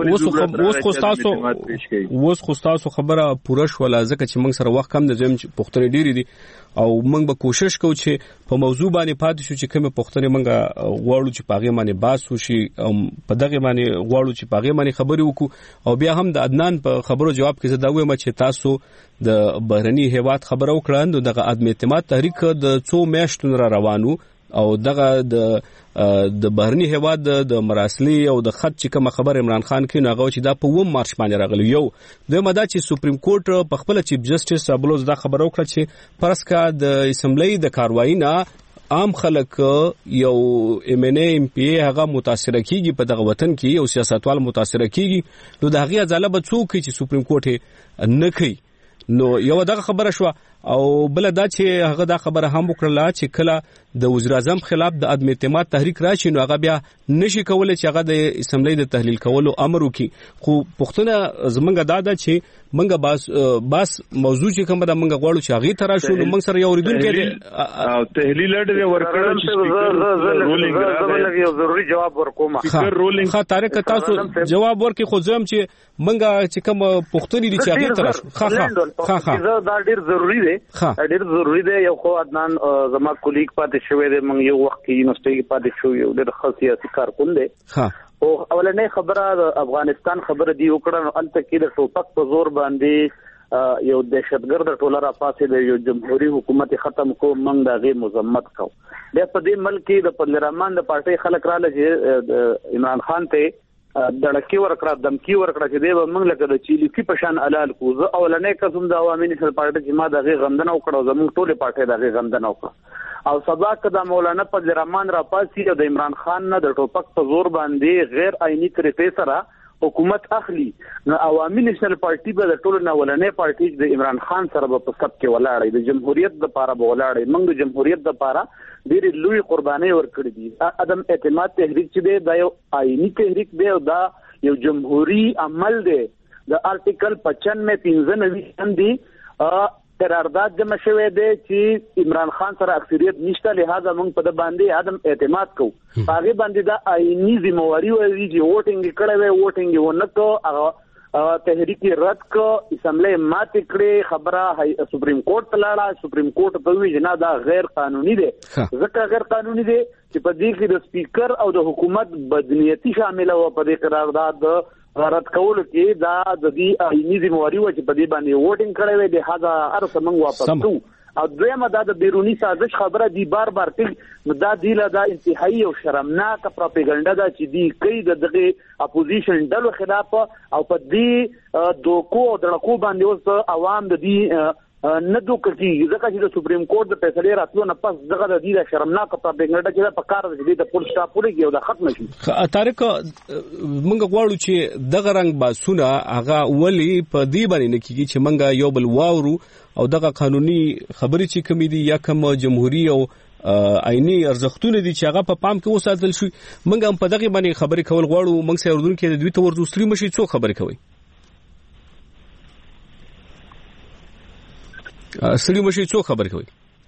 وس خو تاسو خبره پوره شوله ځکه چې موږ سره وخت کم د زم پښتنې ډېری دي او موږ به کوشش کوو چې په موضوع باندې پاتې شو چې کومه پښتنې موږ غواړو چې پاغه باندې باس وشي په دغه باندې غواړو چې پاغه باندې خبرې وکړو او بیا هم د عدنان په خبرو جواب کې زه دا وایم چې تاسو د بهرني هیواد خبرو کړند دغه عدم اعتماد تحریک د 2 میاشتو را روانو او دغه د بهرني هیواد د مراسلي او د خط چې کوم خبر عمران خان کې ناغو چې دا په 1 مارچ باندې راغلی یو د مدا چې سپریم کورټ په خپل چیف جسټس ابلوز دا خبرو کړ چې پرسکا د اسمبلی د کاروایی نه عام خلک یو ام ان ای ام پی هغه متاثر کیږي په دغه وطن کې او سیاستوال متاثر کیږي نو د هغه ځاله به څوک چې سپریم کورټ نه کوي نو یو دغه خبره شو او بل دا چې هغه دا خبره هم وکړه چې کله د وزیر اعظم خلاف د عدم اعتماد تحریک راشي نو هغه بیا نشي کولای چې هغه د اسمبلی د تحلیل کولو امر وکړي خو پښتنه زمونږ دا ده چې مونږ بس موضوع چې کوم دا مونږ غواړو چې هغه تر شو نو مونږ سره یو ریډون او تحلیل لري ورکړل چې رولینګ یو ضروري جواب ورکوم ښه طارق تاسو جواب ورکړي خو زم چې مونږ چې کوم پښتني دي چې هغه تر شو ښه دا ډیر ضروری دی ډیر ضروری دی یو خو عدنان زما کولیګ پاتې شوی دی موږ یو وخت کې یونیورسيټي پاتې شو یو ډېر خاصیاتي کارکون دی او اولنې خبره د افغانستان خبره دی وکړه نو الته کې د ټوپک په زور باندې یو دهشتګرد ټولره پاسې د یو جمهوریت حکومت ختم کو موږ د غي مذمت کو د په دې ملک د پارلمان د پارټي خلک را لږه عمران خان ته دړکی ورکړه دمکی ورکړه چې دی موږ لکه د چيلي کې پشان علال کو زه اولنې قسم د عوامي نشل پارټي چې ما د غي غندنه وکړه زموږ ټوله پارټي د غي غندنه وکړه او سبا کده مولانا پارلمان را پاسي د عمران خان نه د ټوپک په زور باندې غیر آئینی طریقې سره حکومت اخلي نو عوامي نشل پارټي به د ټولو نولنې پارټي د عمران خان سره په سب کې ولاړې د جمهوریت د لپاره ولاړې موږ د جمهوریت د لپاره ډېر لوی قرباني ورکړې دي عدم اعتماد تحریک چې دی دا یو آئینی تحریک دی او دا یو جمهوریت عمل دی د آرټیکل 95 باندې قرارداد جمع شوی دی چې عمران خان سره اکثریت نشته لہذا موږ په د باندې عدم اعتماد کوو هغه باندې دا آئینی ذمہواری وایي چې ووټینګ کړي وي ووټینګ ونکو هغه تحریک رد کو اسمبلی مات کړي خبره سپریم کورټ لاړه سپریم کورټ په وی جنا دا غیر قانوني دی ځکه غیر قانوني دی چې په دې کې د سپیکر او د حکومت بدنیتی شامل و په دې قرارداد رد کول کې دا د دې آئینی ذمہواری و چې په دې باندې ووټینګ کړي وي د هغه ارسه موږ واپس کوو او دویمه دا د بیرونی سازش خبره دی بار دا دی له دا انتهایی او شرمناک پروپاګاندا دا چې دی کوي دغه اپوزیشن ډلو خلاف او په دې دوکو او دړکو باندې اوس عوام د دې نه دوکړي ځکه چې د سپریم کورټ د فیصله راتلو نه پس دغه د دې شرمناک پروپاګاندا چې په کار د دې پول سټاپ پورې یو د ختم شي. طارق موږ غواړو چې دغه رنګ باسونه هغه ولی په دې باندې نه کیږي چې موږ یو بل واورو او دغه قانوني خبرې چې کوم دي یا کوم جمهوریت او آئینی ارزښتونه دي چې هغه په پام کې وساتل شي موږ هم په دغه باندې خبرې کول غواړو. موږ سره اردن کې د دوی تور دوستري مشي څو خبرې کوي سړي مشي څو خبر کوي.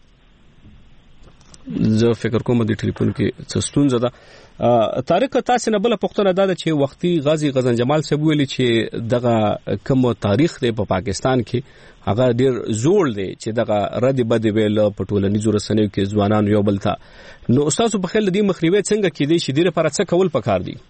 زه فکر کوم د ټلیفون کې څه ستونزه ده. طارق تاسو نه بل پښتنه ده چې وختي غازی غزن جمال صاحب ویلي چې دغه کوم تاریخ دی په پاکستان کې هغه ډیر زوړ دی چې دغه رد بد ویل په ټولنیزو رسنیو کې ځوانان یو بل ته. نو استاد په خل دې مخنیوي څنګه کېدی شي ډیره پر څه کول پکار دي؟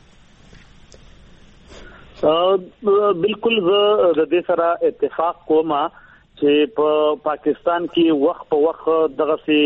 بالکل زه د دې سره اتفاق کوم چې په پاکستان کې وخت په وخت دغه سي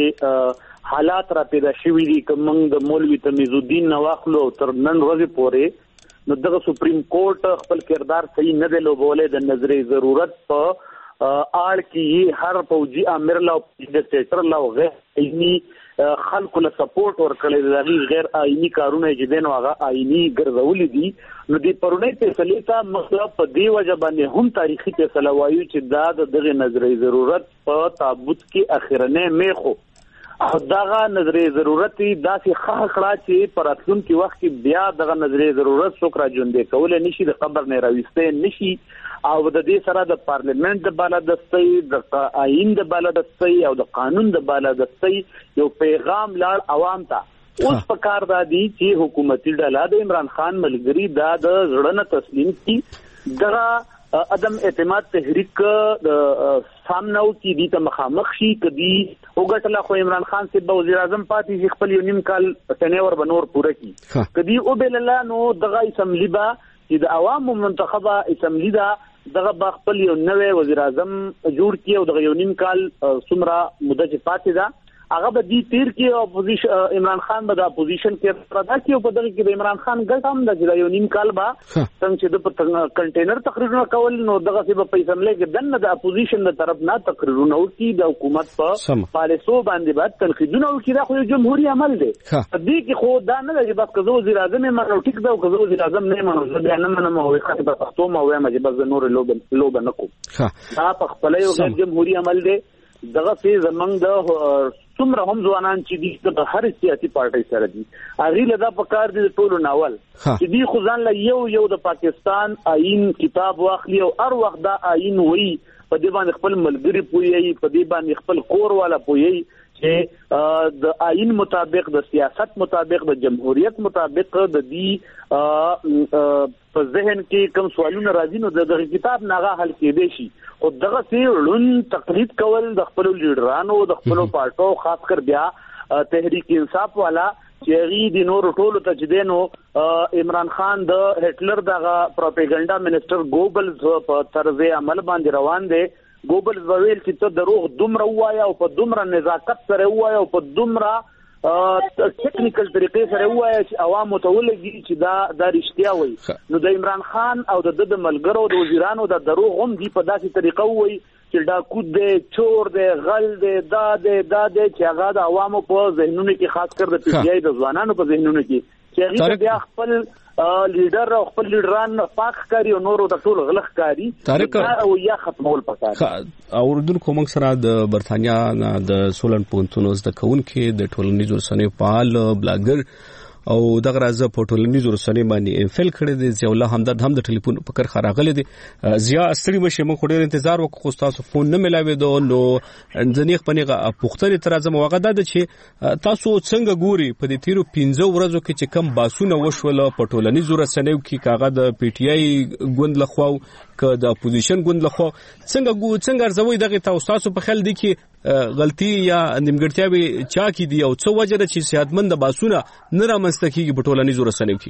حالات را پیدا شوي دي کوم د مولوی تمیز الدین نواخلو تر نن ورځې پورې نو دغه سپریم کورټ خپل کردار صحیح نه دی لوبولې د نظرې ضرورت په آړ کې هر فوجي امر لا ډیکټیټر لا غیر آئینی خلکو له سپورټ ورکړي د غیر آئینی کارونه چې دین واغه آئینی ګرځولې دي. نو د پرونی فیصله ته مطلب په دی وجه باندې هم تاریخي فیصله وایي چې دا دغه نظرې ضرورت په تابوت کې اخرنه میخو او دغه نظرې ضرورت داسې خاخړه چې پراتلون کې وخت کې بیا دغه نظرې ضرورت څوک را ژوندې کول نشي د قبر نه راويسته نشي او د دې سره د پارلیمنت د بالادستۍ د آئین د بالادستۍ او د قانون د بالادستۍ یو پیغام لاړ عوام ته. اوس په کار دادی چې حکومتي ډله د عمران خان ملګری دا د زړه نه تسلیم کی دغه عدم اعتماد تحریک د سامنو کې دي ته مخامخ شي کدي وګټله خو عمران خان سے وزیر اعظم پاتې خپل یو نیم کال سنور بنور پوره کی کدي او بللا نو دغه اسمبلی با چې د عوامو منتخبه اسمبلی دا دغه خپل یو نوې وزیر اعظم جوړ کی او دغه یو نیم کال سمرا مدته پاتې دا هغه به دې تیر کې اپوزیشن عمران خان به د اپوزیشن کې پردا کې او په دغه کې د عمران خان ګټ هم د یو نیم کال با څنګه چې د کنټینر تقریرونه کول نو دغه څه په پیسملې کې دنه د اپوزیشن د طرف نه تقریرونه ورکي د حکومت په پالیسو باندې بعد تنقیدونه ورکي دا خو جمهوریت عمل دی. دې کې خو دا نه دی بس که وزیر اعظم منو ټیک دا او که وزیر اعظم نه منو دا نه منو او خاطر په پښتو ما وایم چې بس نور لوب نه کو دا په خپل یو غیر جمهوریت عمل دی. دغه څه زمنګ د څومره هم ځوانان چې دي د هر سیاسي پارټي سره دي هغه لدا په کار دي ټولو ناول چې دی خو ځان له یو د پاکستان آئین کتاب واخلي او هر وخت دا آئین وایي په دې باندې خپل ملګری پوي په دې باندې خپل کور والا پوي چې د آئین مطابق د سیاست مطابق د جمهوریت مطابق د دې په ذهن کې کوم سوالونه راځي نو دغه کتاب ناغه حل کېدې شي او دغه سي لون تقلید کول د خپل لیډرانو د خپل پارټو خاص کر بیا تحریک انصاف والا چې غي د نور ټولو تجدینو عمران خان د هټلر دغه پروپاګاندا منسٹر ګوبلز په طرز عمل باندې روان دي. ګوبلز ویل چې ته دروغ دومره وایا او په دومره نزاکت سره وایا او په دومره ټیکنیکل طریقې سره وایا چې عوام ته ولګي چې دا رښتیا وایي. نو د عمران خان او د ملګرو د وزیرانو د دروغ هم دی په داسې طریقه وایي چې ډاکو دی چور دی غل دی دا چې هغه د عوامو په ذهنونو کې خاص کر د پی ټی آی د ځوانانو په ذهنونو کې چې هغه بیا خپل لیډر او خپل لیډران پاک کاری او نورو د ټول غلخ کاری او یا ختمول پکار او اردن کوم سره د برتانیا د سولن پونتونوز د کون کې د ټولنیزو رسنیو فعال بلاګر او دغه راز په ټولنیزو رسنیو باندې فل کړی دی ضیاء الله همدرد هم د ټلیفون په کر خراغله دی. ضیاء ستړي مشه موږ ډېر انتظار وکړو تاسو فون نه ملاوي دو نو ځنیخ پنیغه پختنی تر ازم وغدا د چې تاسو څنګه ګوري په دې تیرو 15 ورځو کې چې کم باسونه وشول په ټولنیزو رسنیو کې کاغه د پی ټی آی ګوند لخوا که د اپوزیشن ګوند لخوا څنګه ارزوي دغه تاسو په خل دي کې غلطي یا نیمګړتیاوي چا کی دی او څو وجه چې صحتمند باسونه نه رامنځته کیږي په ټولنیزو رسنیو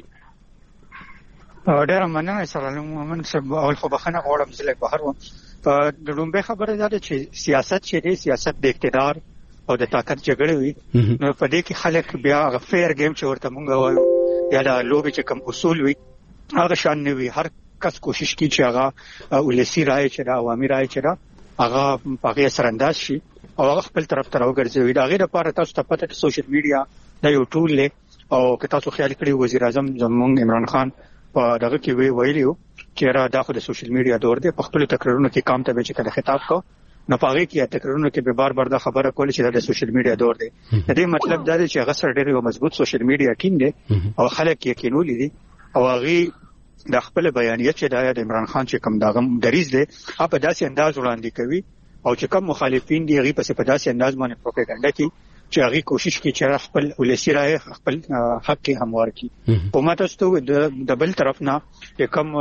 کې؟ ډېر مننه سلام مومن صاحب اول خو بخنه غواړم چې لکه بهر و د لومبه خبره ده چې سیاست چې دی سیاست د اقتدار او د طاقت جګړه وي نو په دې کې خلک بیا فیر گیم چې ورته مونږ وایو یا د لوبي چې کوم اصول وي هغه شان نه وي. هر کس کوشش کوي چې هغه ولسی رائے چې دا عوامي رائے چې دا هغه هغه سرانداز شي او هغه خپل طرف ته راوګرځوي. دا غیر لپاره تاسو ته پته چې سوشل میډیا دا یو ټول دی او که تاسو خیال کړئ وزیر اعظم زموږ عمران خان په دغه کې ویلیو چې را دا خو د سوشل میډیا دور دی. په خپل تقریرونو کې کام ته به چې کله خطاب کو نو پاره کې تقریرونو کې به بار بار دا خبره کول چې دا د سوشل میډیا دور دی. د دې مطلب دا دی چې هغه سره ډېر یو مضبوط سوشل میډیا ټیم دی او خلک یقینولې دي او هغه د خپل بیانیه چې د عمران خان چې کوم داغم دریز دی په داسې انداز وړاندې کوي او چې کوم مخالفین دي هغه په داسې انداز باندې پروپاګاندا کوي چې هغه کوشش کوي چې خپل ولسی رائے خپل حق کې هموار کړي. په ماته ستو د بل طرف نه کوم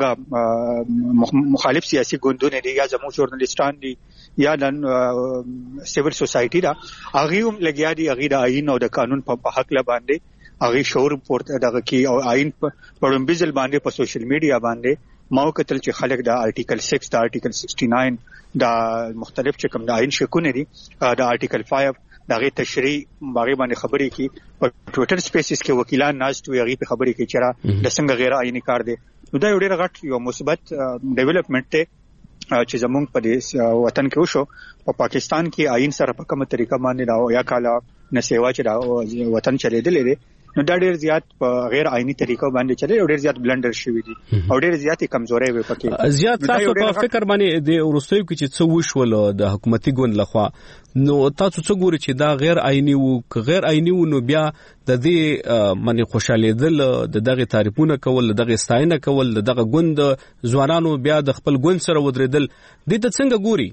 زمونږ مخالف سیاسي ګوندونه دي یا زموږ ژورنالیستان دي یا د سیویل سوسایټي دا هغه هم لګیا دي هغه د آئین او د قانون په حق لا باندې هغه شعور پورته دغه کې او آئین په ډومبیزل باندې په سوشل میډیا باندې ما وکتل چې خلک د آرټیکل 6 د آرټیکل 69 د مختلف چې کوم د آئین شکونه دي د آرټیکل 5 دغه تشریح باغې باندې خبرې کی په ټوئیټر سپیسز کې وکیلان ناست وي هغه په خبرې کې چې د څنګه غیر آئینی کار دی. نو دا یو ډېر غټ یو مثبت ډیولپمنٹ دی چې زموږ په وطن کې وشو. په پاکستان کې آئین سره په کومه طریقه باندې دا یا کاله نسیوا چې دا وطن چلیدل دي نو دا ډېر زیات په غیر آئینی طریقو باندې چلی او ډېر زیات بلندر شوی دي او ډېر زیات کمزوري وي پکې. زیات تاسو په فکر باندې د ورستیو کې چې څه وشول د حکومتي ګوند لخوا نو تاسو څه ګوري چې دا غیر آئینی وو که غیر آئینی وو نو بیا د دې باندې خوشالیدل دغه تعریفونه کول دغه ستاینه کول دغه ګوند ځوانانو بیا د خپل ګوند سره ودرېدل دې ته څنګه ګوري؟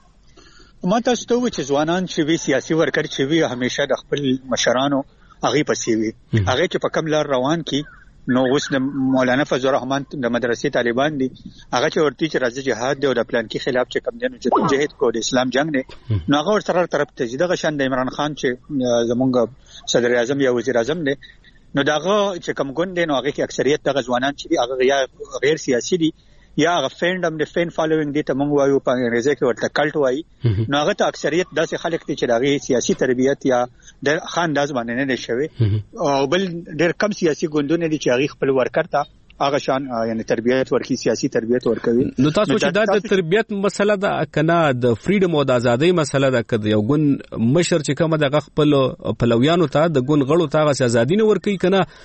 ما تاسو ته و چې ځوانان چې وی سیاسي ورکر چې وی همیشه د خپل مشرانو هغه پسې وي هغه چې په کوم لار روان کی نو اوس د مولانا فضل الرحمن د مدرسې طالبان دي هغه چې ورته چې راځي جهاد دی او د پلان کې خلاف چې کوم دینو چې جهاد کو د اسلام جنگ نه نو هغه ورسره طرف ته دغه شان د عمران خان چې زمونږ صدر اعظم یا وزیر اعظم دی نو دغه چې کوم ګوند دی نو هغه کې اکثریت دغه ځوانان چې هغه یا غیر سیاسي دي یا هغه فینډم د فین فالوینګ دي ته مونږ وایو په انګریزي کې ورته کلټ وایي نو هغه ته اکثریت داسې خلک دي چې دغه سیاسي تربیت یا د خانداز باندې نه شوي او بل ډېر کم سیاسي ګوندونه دي چې هغه خپل ورکر ته هغه شان یعنی تربیت ورکی سیاسي تربیت ورکوي. نو تاسو چې د تربیت مسله ده کنه د فریډم او د ازادۍ مسله ده کده یو ګون مشر چې کومه د خپل پلویانو ته د ګون غړو ته غو ازادي نه ورکوي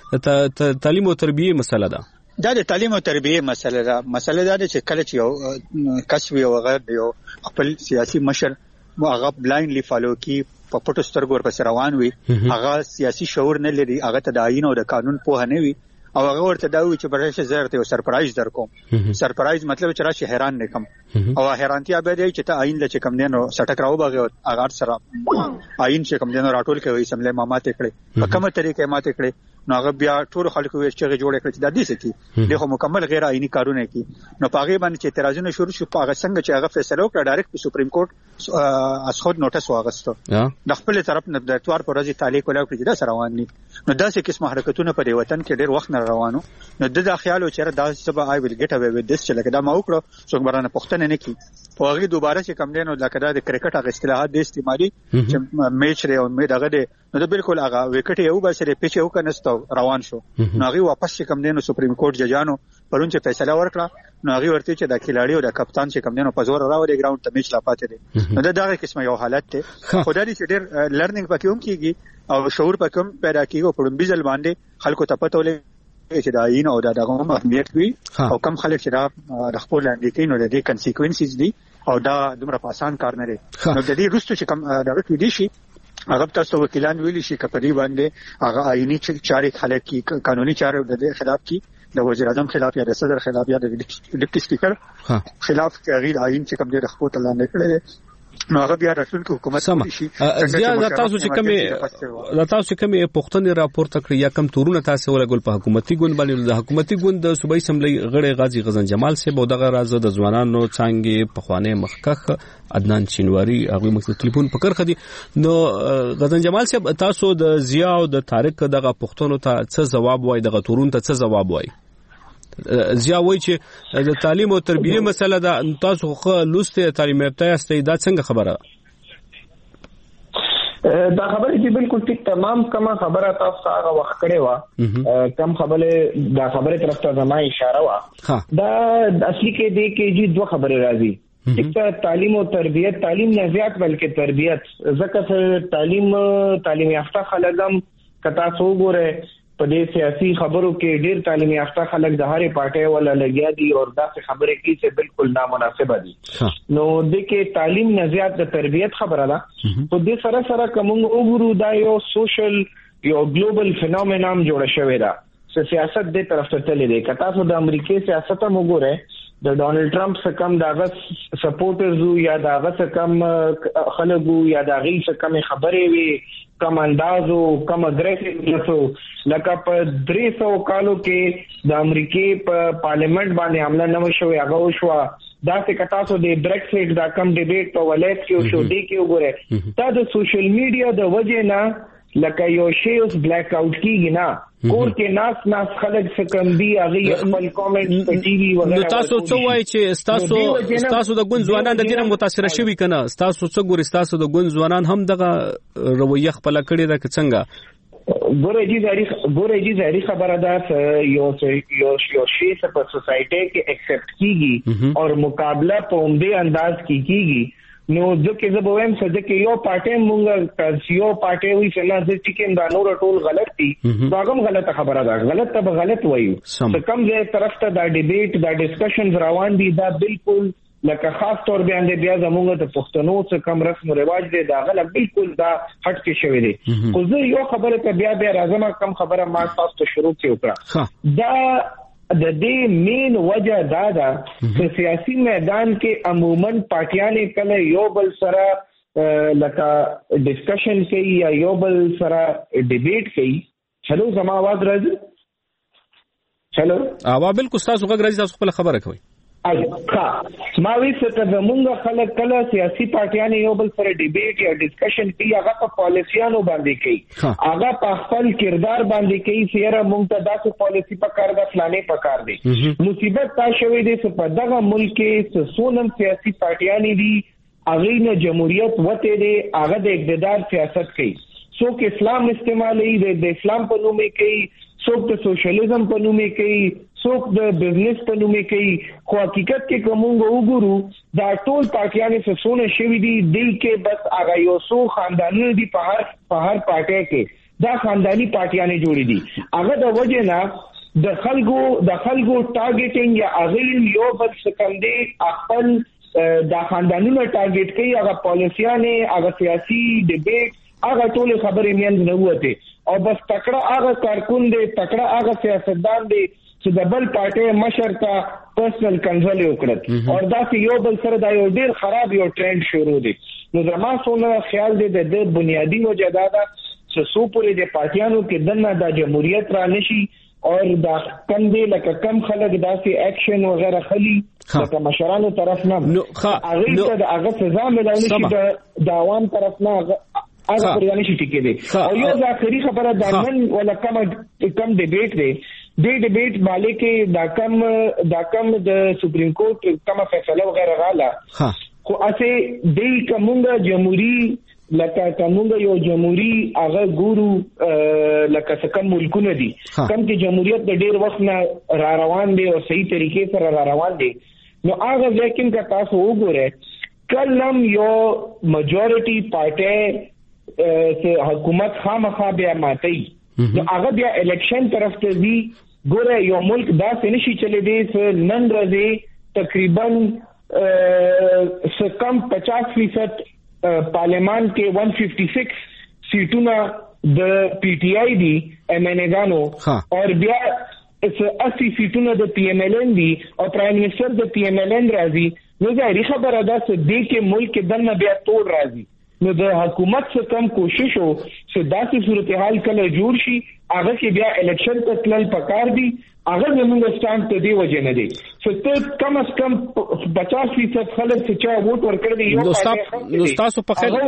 کنه تعلیم او تربیه مسله ده. دا د تعلیم او تربیه مسله ده چې کله چې یو کس وی او غیر یو خپل سیاسي مشر هغه بلایندلی فالو کی په پټو سترګو ورپسې روان وي هغه سیاسي شعور نه لري هغه ته د آئین او د قانون په نه وي او هغه ورته دا وی چې برشه زرته یو سرپرایز درکوم سرپرایز مطلب چې راشي حیران نه کم او حیرانتیا به دی چې ته آئین لچ کم نه نو سټک راو بغه هغه سره آئین چې کم نه راټول کوي سمله ماماته کړي په کومه طریقې ماته کړي نو هغه بیا ټول خلکو ویل چې جوړ کړي د دې سکی دغه مکمل غیر آئینی کارونه کوي نو پاغه باندې چې اعتراضونه شروع شو پاغه څنګه چې هغه فیصله وکړه ډایرکټ په سپریم کورټ از خود نوټس واغسته د خپل طرف نه د اتوار پر ورځ تعلیق ولاو کړي دا سره روان دي نو داسې قسم حرکتونه په وطن کې ډېر وخت نه روانو نو د خیال او چیرې دا سبا آی ویل ګټ اوی وذ دس چې لکه دا ما وکړو څوک برانه پښتنه نه کی په هغه دوباره چې کم دینو لکه دا د کرکټ هغه اصطلاحات د استعمالي چې میچ لري او مې دغه دی نو د بالکل هغه وکټ یو بس لري پیچ یو کنيستو روان شو نو هغه واپس چې کم دینو سپریم کورټ ججانو پرون چې فیصله ورکړه نو هغه ورته چې د کھلاڑي او د کپتان چې کم دینو په زور راوړي ګراوند ته میچ لا پاتې دي نو دا دغه قسمه یو حالت ته خدای دې چې ډېر لرنینګ پکې هم کیږي او شعور پکې هم پیدا کیږي په بيزل باندې خلکو ته پته ولې چې دا عین او دا دغه اهمیت وي او کم خلک چې دا د خپل لاندې کوي نو د دې کنسیکوینسز دي او دا دومره په آسان کار نه دی نو د دې رستو چې کم دا کې دي شي هغه تاسو وکیلان ویلي شي کپری باندې هغه آئینی چارې خلک کی قانوني چارې د دې خلاف کی د وزیر اعظم خلاف یا د صدر خلاف یا د ډیپټي سپیکر خلاف غیر آئین چې کوم د خپل لاندې کړل نو هغه بیا راتلونکو حکومت شي زیاده تاسو چې کومه پښتني راپورته کړی یا کم تورونه تاسو ولګول په حکومتي ګوند باندې د حکومتي ګوند د صوبایي اسمبلی غړي غازی غزن جمال صاحب او دغه راز د ځوانانو څنګه په خوانه مخکخ عدنان چینواری هغه مخ ټلیفون پکړ خدي نو غزن جمال صاحب تاسو د ضیا او د طارق دغه پښتنو ته څه جواب وای دغه تورون ته څه جواب وای ضیا وای چې د تعلیم او تربیه مسله ده تاسو خو لسته تعلیم یافته یاستئ دا څنګه خبره دا خبره چې بالکل ټیک تمام کومه خبره تاسو هغه وخت کړې و کم خبره دا خبره طرف ته زما اشاره و دا اصلي کې دی کې دوه خبره راځي چې تعلیم او تربیت، تعلیم نه زیات بلکې تربیت، ځکه تعلیم یافته خلک هم کتا سو ګوره په دې سیاسي خبرو کې ډېر تعلیم یافته خلک د هرې پارټۍ ولا لګیا دي او داسې خبرې کوي چې بالکل نامناسبه دي. نو د کې تعلیم نه زیات د تربیت خبره ده. په دې سره سره کوم وګورو دا یو سوشل یو ګلوبل فینومینم جوړ شوی دا چې سیاست دې طرف ته تللی دی. کتا سو د امریکای سیاست هم وګوره، د ډونالد ټرمپ څخه کم داغه سپورټرز یا داغه څخه کم خلکو یا داغه څخه کم خبرې وي، کم اندازو کم اگریسیونسو، لکه په 300 کالو کې د امریکای په پارلیمنت باندې حمله نه وشوي، هغه وشو. دا څه کتا سو د بریکسټ دا کم ډیبیټ په ولایت کې شو دی کې وګوره دا د سوشل میډیا د وجې نه لکه یو شی اوس بلیک اوټ کیږي نه، کور کې ناس خلک څه کم دی هغه خپل کامنټ په ټي وي وغیرہ. نو تاسو څه وایي چې تاسو د ګوند ځوانان د دې متاثر شوي کنه؟ تاسو څه ګورئ تاسو د ګوند ځوانان هم دغه رویه خپل کړی ده که څنګه؟ ګورې جی ظاهري خبره ده یو شی څه په سوسایټي کې ایکسپټ کیږي او مقابله په عمده انداز کې کیږي. نو ځکه زه به وایم چې یو پارټي مونږ یو پارټي وي چې نه د ټیکم دا نور ټول غلط دي، دا هم غلطه خبره ده، غلط ته غلط وایو. څه کم ځای طرف ته دا ډیبیټ دا ډسکشنز روان دي، دا بالکل لکه خاص طور باندې بیا زموږ د پښتنو څخه کم رسم او رواج دي، دا غلط بالکل دا هټ کې شوی دی. خو زه یو خبره ته بیا راځم، کم خبره ما تاسو ته شروع کړه. دا د دې مین وجہ دا ده چې سیاسي میدان کې عموماً پارټیانې کله یو بل سره لکه ډسکشن کوي یا یو بل سره ډیبیټ کوي. چلو زما आवाज راځي؟ چلو بالکل تاسو غږ راځي، تاسو خپل خبره کوي. ما وی څه زمونږ خلک کله سیاسي پارټیانې یو بل سره ډیبیټ یا ډسکشن کوي، هغه په پالیسیانو باندې کوي، هغه په خپل کردار باندې کوي چې یاره مونږ ته داسې پالیسی پکار ده، فلانې پکار دی. مصیبت تا شوی دی چې په دغه ملک کې څونه سیاسي پارټیانې دي، هغه نه جمهوریت وته دی، هغه د اقتدار سیاست کوي. څوک اسلام استعمالوي د اسلام په نوم کوي، څوک د سوشلیزم په نوم کوي، څوک د بزنس په نوم کوي. خو حقیقت کې کومه وګورو دا ټول پارټیانې څه سونه شوی دي کې بس هغه یو څو خاندانونه دي په هر پارټي کې، دا خاندانی پارټیانې جوړې دي. هغه د وجه نه د خلکو ټارګټینګ یا هغه یو بل څه کم دي خپل دا خاندانونه ټارګټ کوي، هغه پالیسیانې، هغه سیاسي ډیبیټ، هغه ټول خبرې میند نه وته او بس تکړه هغه کارکون دی، تکړه هغه سیاستدان دی چې د بل پارټي مشر ته پرسنل کنټرول وکړي او دا چې یو بل سره دا یو ډیر خراب یو ټرند شروع دی. نو زما څونه خیال دی د بنیادی وجه دا ده چې سو پورې د پارټیانو کې دنه د جمهوریت را نشي او دا کم دی لکه کم خلک داسې اکشن وغیرہ خلی لکه مشرانو طرف نه هغه ته د هغه سزا ملایي شي د عوام طرف نه هغه پرې نشي ټیکېږي. او یو ځاخري خبره دا نن ولا کم ډیبیټ دی، د ډیبیټ مالې کې دا کم د سپریم کورټ کومه فیصله وغیرہ رااله، خو اسه د کومه جمهوریت لکه کومه یو جمهوریت هغه ګورو لکه څنګه ملکونه دي کوم چې جمهوریت د ډیر وخت نه را روان دي او صحیح طریقې سره را روان دي. نو هغه لیکن کا تاسو وګوره کلم یو میجورټي پارټي چې حکومت خامخا بیا ماتي، نو هغه بیا الیکشن طرف ته ځي. ګوره یو ملک دا څنګه شي چلی دی چې نن ورځې تقریبا کم 50% پارلیمان کې 156 سیټونه د پی ټی آی دي ایم ان ای ګانو او بیا 80 سیټونه د پی ایم ایل ان دي او پرایم منسٹر د پی ایم ایل ان راځي. نو ظاهري خبره ده چې د کې ملک دنه بیا ټول راځي. نو د حکومت څخه کم کوشش وو چې داسې صورتحال کله جوړ شي هغه کې بیا الیکشن ته تلل پکار دي. هغه زموږ سټاند ته دی وجه نه دی چې ته کم از کم 50% خلک چې ووټ ورکړي دي نو تاسو په خیر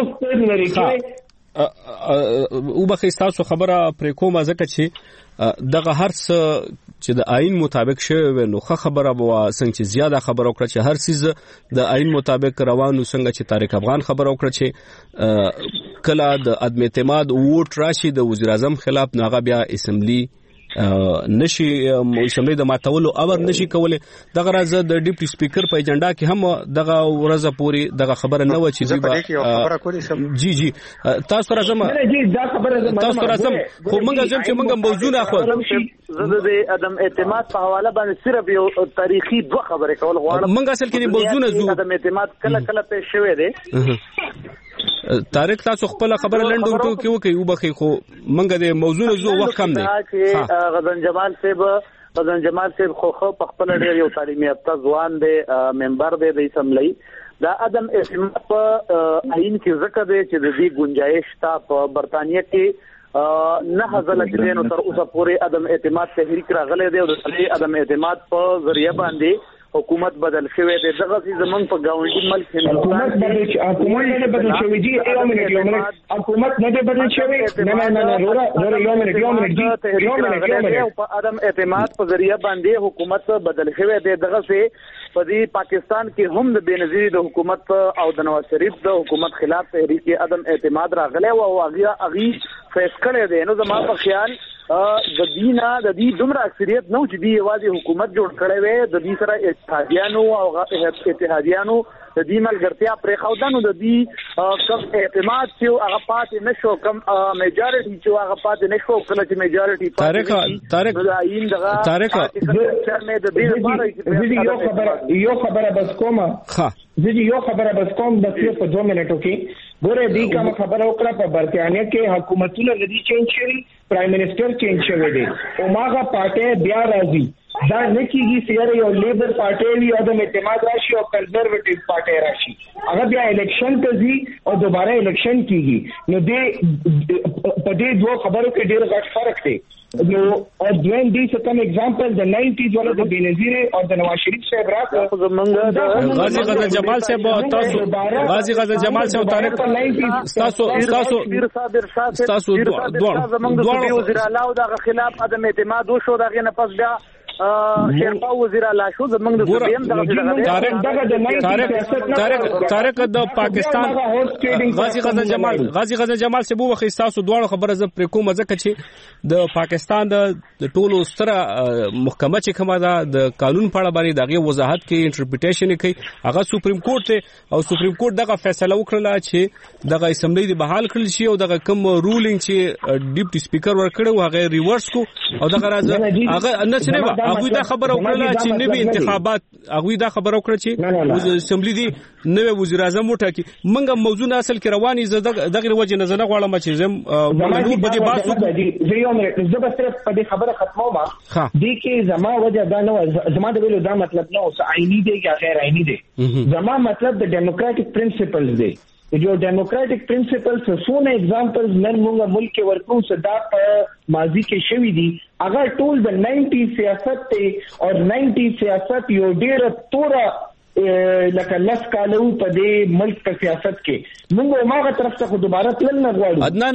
او بخې تاسو خبره پرې کومه ځکه چې دغه هر څه چې د آئین مطابق شوی نو خبره بوا څنګه چې زیاده خبره وکړه چې هر څه د آئین مطابق روانو څنګه چې طارق افغان خبره وکړه چې کله د عدم اعتماد ووټ راشي د وزیر اعظم خلاف نو هغه بیا اسمبلی نشي اسمبلی د ماتولو امر نشي کولای. دغه راز د ډیپټي سپیکر په ایجنډا کې هم دغه ورځ پورې دغه خبره نه و چې جی تاسو راځم خو موږ ځم چې موږ موضوع اخو زه د عدم اعتماد په حواله باندې صرف یو تاریخي دوه خبرې کول غواړم. موږ اصل کې موضوع نه زو عدم اعتماد کله پېښ شوی دی. طارق تاسو خپل خبره لنډو کې وکي وبخي خو موږ د موضوع زو وخت کم دی. غزن جمال صاحب خو په خپل ډیر یو تعلیمي یافته ځوان دی، ممبر دی د اسمبلی. دا عدم اعتماد په عین کې ذکر دی چې د دې گنجائش تا په برتانیې کې نه حاصل کړي نو تر اوسه پورې عدم اعتماد تحریک راغلی دی او د عدم اعتماد په ذریعہ باندې حکومت بدل شوی دی. دغه زمون په گاونډي ملک حکومت نه بدل شوی دی. حکومت نه بدل شوی نه په عدم اعتماد په ذریعہ باندې حکومت بدل شوی دی. دغه په دې پاکستان کې هم د بېنظیري د حکومت او د نواز شریف د حکومت خلاف تحریک عدم اعتماد راغلی او هغه فیس کړی دی. نو زما په خیال د دې دومره اکثریت نو چې دی یوازې حکومت جوړ کړی وي، د دې سره اتحادیانو د دې ملګرتیا پرې خودانو د دې کم اعتماد چې هغه پاتې نشو، کم میجارټي چې هغه پاتې نشو. کله چې میجارټي یو خبره بس کومه یو خبره بس کوم د 2 منټو کې ګوره دې کوم خبره وکړه. په برتانیې کې حکومتونه لدی چینج شوی، پرایم منسٹر چینج شوی دی او ماغه پارټي بیا راځي. دا نه کیږي چې یو لیبر پارټي وي او د اعتماد راشي او کنزرویټیو پارټي راشي، هغه بیا الیکشن ته ځي او دوباره الیکشن کیږي. نو دې په دې دوه خبرو کې ډېر غټ فرق دی. نو او دویم دې څه کوم एग्जांपल د 90s ولا د بنظیر او د نواز شریف صاحب راځه غازی غزل جمال صاحب تاسو غازی غزل جمال صاحب طارق تاسو دوه وزیر اعلی او د خلاف عدم اعتماد وشو. دغه نه پس بیا شیرپا وزیر اعلی شو. زمونږ د سبیم طارق د پاکستان غازی غزل جمال صاحب وخت تاسو دوه خبره ز پر کومه ځکه چې د پاکستان د ټولو ستره محکمه چې کومه ده د قانون په اړه باندې دغه وضاحت کې انټرپریټیشن کوي، هغه سپریم کورټ ته او سپریم کورټ دغه فیصله وکړه چې دغه اسمبلی د بحال کړل شي او دغه کوم رولینګ چې ډیپټي سپیکر ورکړو هغه ریورس کو او دغه راځه هغه نه چې هغه دا خبر وکړه چې نوې انتخابات هغه دا خبر وکړه چې اسمبلی دی نوې وزیر اعظم وټاکي. منګه موضوع اصل کې رواني دغه وجه نه زنه غواړم چې زم محدود بده باسو زه به صرف په دې خبره ختمه ما دي کې زما وجه دا نه زما د ویلو دا مطلب نه اوس عیني دی یا غیر عیني دی. زما مطلب د ډیموکراټک پرنسپلز دی. جو ډیموکراټک پرنسپلز څونه एग्जांपल्स نن موږ ملک کې ورکو صدا په ماضي کې شوی دي. اگر ټول د 90 سیاست ته او 90 سیاست یو ډیر تورا لکه لاس کالو په دې ملک په سیاست کې موږ ماغه طرف ته دوباره تلل نه غواړو. عدنان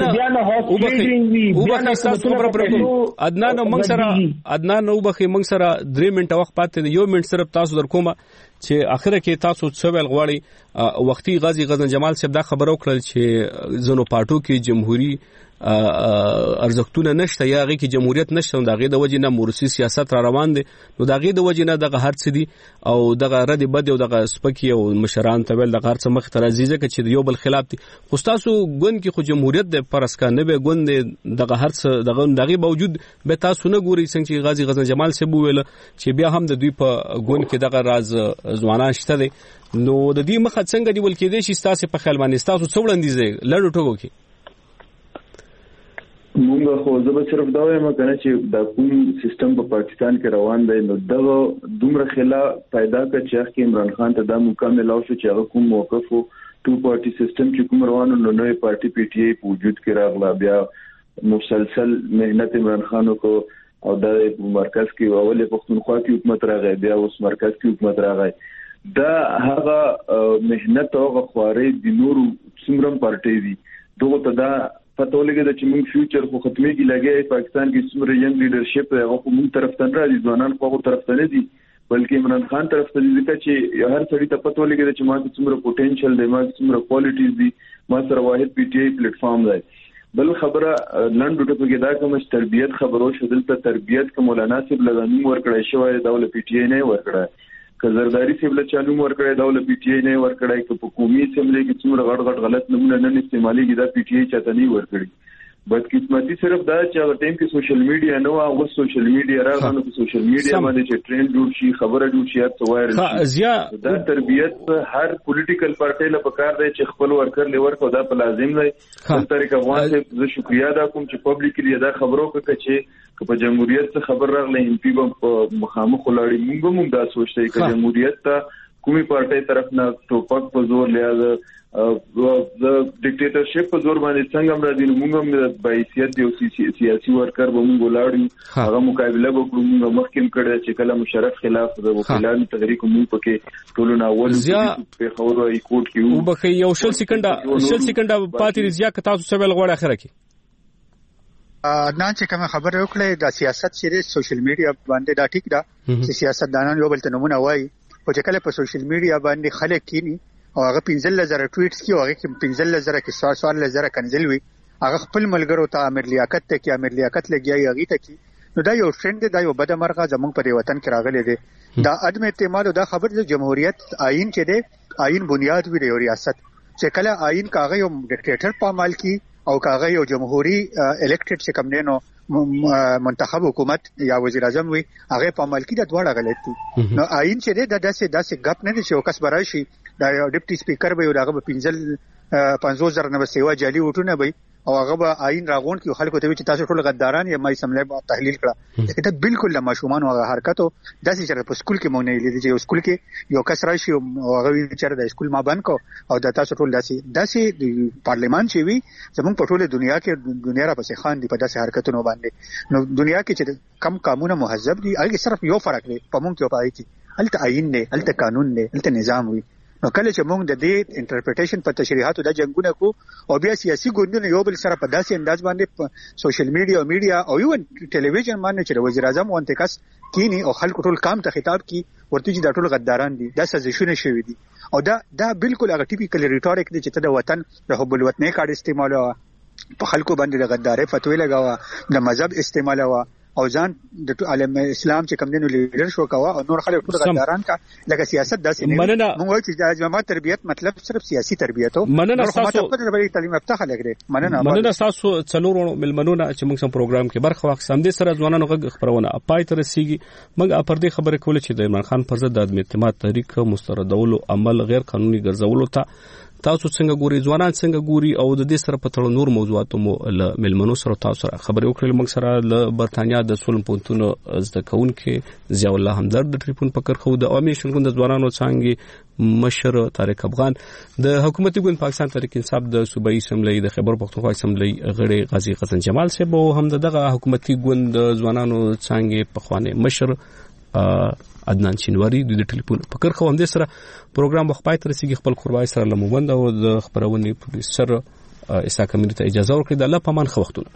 وبخي موږ سره 3 منټه وخت پاتې یو منټ صرف تاسو در کومه چې اخره کې تاسو څه ویل غواړي. وختي غازی غزن جمال صاحب دا خبر وکړل چې زنو پارټو کې جمهوریت ارزښتونه نشته یا هغه کې جمهوریت نشته، دغه د وجې نه مورثي سیاست را روان دي. نو دغه د وجې نه دغه هر څه دي او دغه رد بد او دغه سپکی او مشران ته ول دغه هر څه مخ تر عزیزه کې چې یو بل خلاف دي. خو تاسو ګوند کې خو جمهوریت د پرسکا نه به ګوند دغه هر څه دغه باوجود به تاسو نه ګوري څنګه چې غازی غزن جمال صاحب ویل چې بیا هم د دوی په ګوند کې دغه راز ځوانان شته دي. نو د دې مخه څنګه دی ول کې دي چې تاسو په خیال باندې تاسو څوړندې لړ ټوګو کې مونږ خو زه به صرف دا وایم کنه چې دا کوم سیستم په پاکستان کې روان دی نو دغه دومره خلا پیدا کړ چې عمران خان ته دا مکمل او چې هغه کوم موقف وو 2 پارټي سیستم چې کوم روانو نو نوې پارټي پی ټی آی په وجود کې راغله. بیا مسلسل مهنت عمران خان کو او د مرکز کې اولې پښتونخوا کې حکومت راغی، بیا اوس مرکز کې حکومت راغی. دا هغه مهنت او خواري د نورو څومره پارټي دي دغه ته دا پته ولګي چې موږ فیوچر خو ختمي کې لګي پاکستان کې څومره ینګ لیډرشپ هغه خو موږ طرف ته راځي، ځوانان خو طرف ته نه دي بلکې عمران خان طرف ته دي چې هر څړي ته پته ولګي چې ما څومره پوتنشل دی، ما څومره کوالټیز دي، ما سره واحد پی ټی آی پلیټ فارم دی. بل خبره لنډو ټکو کې دا کوم تربيت خبرو شو دلته تربيت کوم مولانا صاحب لغانو ورکړای شوی دولت پی ټی آی نه ورکړای کزرداری صاحب له چالو ورکړای دولت پی ټی آی نه ورکړای که په قومي اسمبلی کې څومره غټ غلط نمونه نه استعمالي کې دا پی ټی آی چاته نه ورکړي بدقسمتي صرف دا چې هغه ټیم کې سوشل میډیا نو هغه سوشل میډیا راغله په سوشل میډیا باندې چې ټرند جوړ شي خبره جوړ شي هر وایرل شي دا تربيت هر پولیټیکل پارټي له پکار دی چې خپل ورکر لور کو دا په لازم دی په طریقه افغان ته زه شکریا ادا کوم چې پبلکلی دا خبرو کوي چې په جمهوریت څخه خبر راغله ام پی په مخامخ ولاړی موږ دا سوچته چې جمهوریت ته کومي پارټي طرف نه ټوپک په زور لیاز د ډیکټیټرشپ په زور باندې څنګه هم راځي موږ هم د بایسیت یو سیاسي ورکر به موږ ولاړو هغه مقابله وکړو موږ مخکې کړه چې کله مشرف خلاف د وکیلانو تحریک موږ پکې ټولو ناول په خبرو ای کوټ کې او بخې یو شل سکند پاتې زیات تاسو سوال غوړه اخره کې عدنان چې کوم خبره وکړه د سیاست چې سوشل میډیا باندې دا ټیک ده چې سیاستدانان یو بل ته نمونه وایي او چې کله په سوشل میډیا باندې خلک کینی او هغه 15000 ټویټس کی او هغه 15000 کې 100,000 کنزل وي هغه خپل ملګرو ته امیر لیاقت ته کې امیر لیاقت لګي هغه ته کې نو دا یو ټرند دی دا یو بد مرغه زمونږ په وطن کې راغلی دی دا عدم اعتماد او دا خبر د جمهوریت آئین کې دی آئین بنیاد وی دی ریاست چې کله آئین کاغه یو ډیکټیټر پامال کی او کاغه یو جمهوریت الیکټډ چې کوم نه منتخب حکومت یا وزیر اعظم وي هغه پامال کی د دواړه غلط دي نو آئین چې دی د داسې غپ نه دي چې وکس براشي دا یو ډیپټي سپیکر به یو دغه په 50,000 نه سیوا جالي وټونه به او هغه به آئین راغون کې خلکو ته چې تاسو ټول غداران یا مې سملې تحلیل کړه دا بالکل د ماشومان هغه حرکتو داسې چې په سکول کې مونږ نه لیدل چې سکول کې یو کس راشي او هغه چې د سکول ما بند کو او د تاسو ټول داسې پارلیمان چې وي زموږ په ټوله دنیا کې دنیا را پسې خان دي په داسې حرکتونو باندې نو دنیا کې چې کم قانون مهذب دي هغه صرف یو فرق دی په مونږ کې پای کې الته آئین دی الته قانون دی الته نظام وي نو کله چې موږ د دې انټرپریټیشن په تشریحاتو د جنگونه کو او بیا سیاسي ګوندونه یو بل سره په داسې انداز باندې په سوشل میډیا او میډیا او یو ټلویزیون باندې چې وزیر اعظم وانته کس کینی او خلکو ټول کام ته خطاب کی ورته چې د ټول غداران دي د سازشونه شوي دي او دا بالکل هغه ټیپیکل ریټوریک دی چې د وطن د حب الوطنۍ کارت استعمال په خلکو باندې د غدارۍ فتوی لگاوه د مذهب استعمال او ځان د عالم اسلام چې کوم دینو لیډر شو کاوه او نور خلک ټول غداران کا لکه سیاست داسې نه موږ چې د جماعت تربیت مطلب صرف سیاسي تربیت او مننه تاسو په دې تعلیم یافته خلک دي مننه تاسو څلورو ملمنونه چې موږ سم پروګرام کې برخه واخیستم د سره ځوانانو غږ خبرونه پای تر رسیدي موږ پر دې خبره کوله چې د عمران خان پر ضد د عدم اعتماد تحریک مستردولو عمل غیر قانوني ګرځولو ته تاسو څنګه ګوري ځوانان څنګه ګوري او د دې سره په تړاو نور موضوعاتو مو ملمنو سره تاسو خبرې وکړل موږ سره له برتانیا د سولم پونتونو زده کوونکې ضیاء الله همدرد د ټلیفون پکړ خو د عوامي شنګون د ځوانانو څنګه مشر طارق افغان د حکومتي ګوند پاکستان تحریک انصاف د صوبایي اسمبلی د خیبر پختونخوا اسمبلی غړي غازی حسن جمال صاحب او هم دغه حکومتي ګوند د ځوانانو څنګه په خوانه مشر عدنان شینواری د ټلیفون پکړ خو هم د سره پروګرام وخت تر رسیدي خپل قربای سره لموند او د خبرونې پروډوسر اسحاق کمیر ته اجازه ورکړه د الله پامان خو وختونه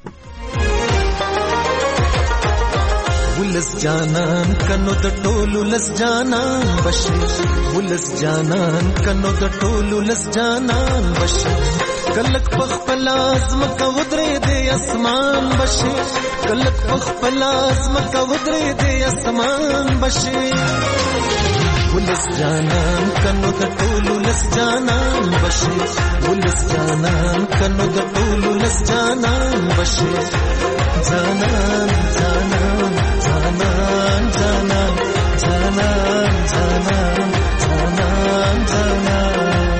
ولس جانان کنو د ټولو لس جانان بشي ولس جانان کنو د ټولو لس جانان بشي کلک پخپل ازم کا ودرې د اسمان بشي کلک پخپل ازم کا ودرې د اسمان بشي ولس جانان کنو د ټولو لس جانان بشي ولس جانان کنو د ټولو لس جانان بشي جانان جانان جانان جانان جانان جانان جانان جانان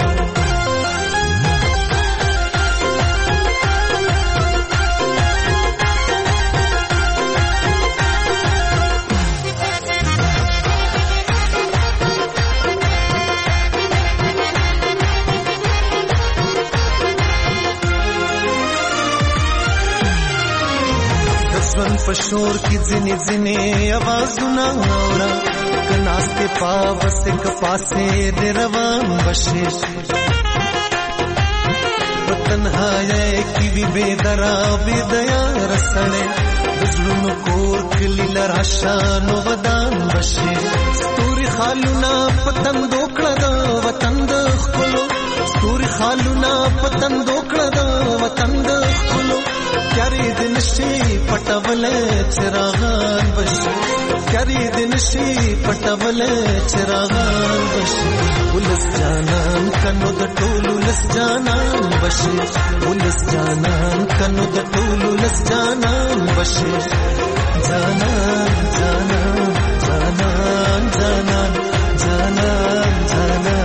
پشور کی ځنې ځنې आवाजونه اورا کناسته پاوسته کپاسه د روان بشي وطنهای کی وی بيدرا بيدیا رسړې بزلونو کور کلی لراشانو ودان بشي ستوري خالونه پتن دوکړه د وطن د خپلو ستوري خالونا پتن دوکړه د وطن د خلو کری د نشي پټولې چراغان بشي کری د نشي پټولې چراغان بشي ولس جانان کنو د ټولو لس جانان بشي ولس جانان کنو د ټولو لس جانان بشي جانان جانان جانان جانان جانان جانان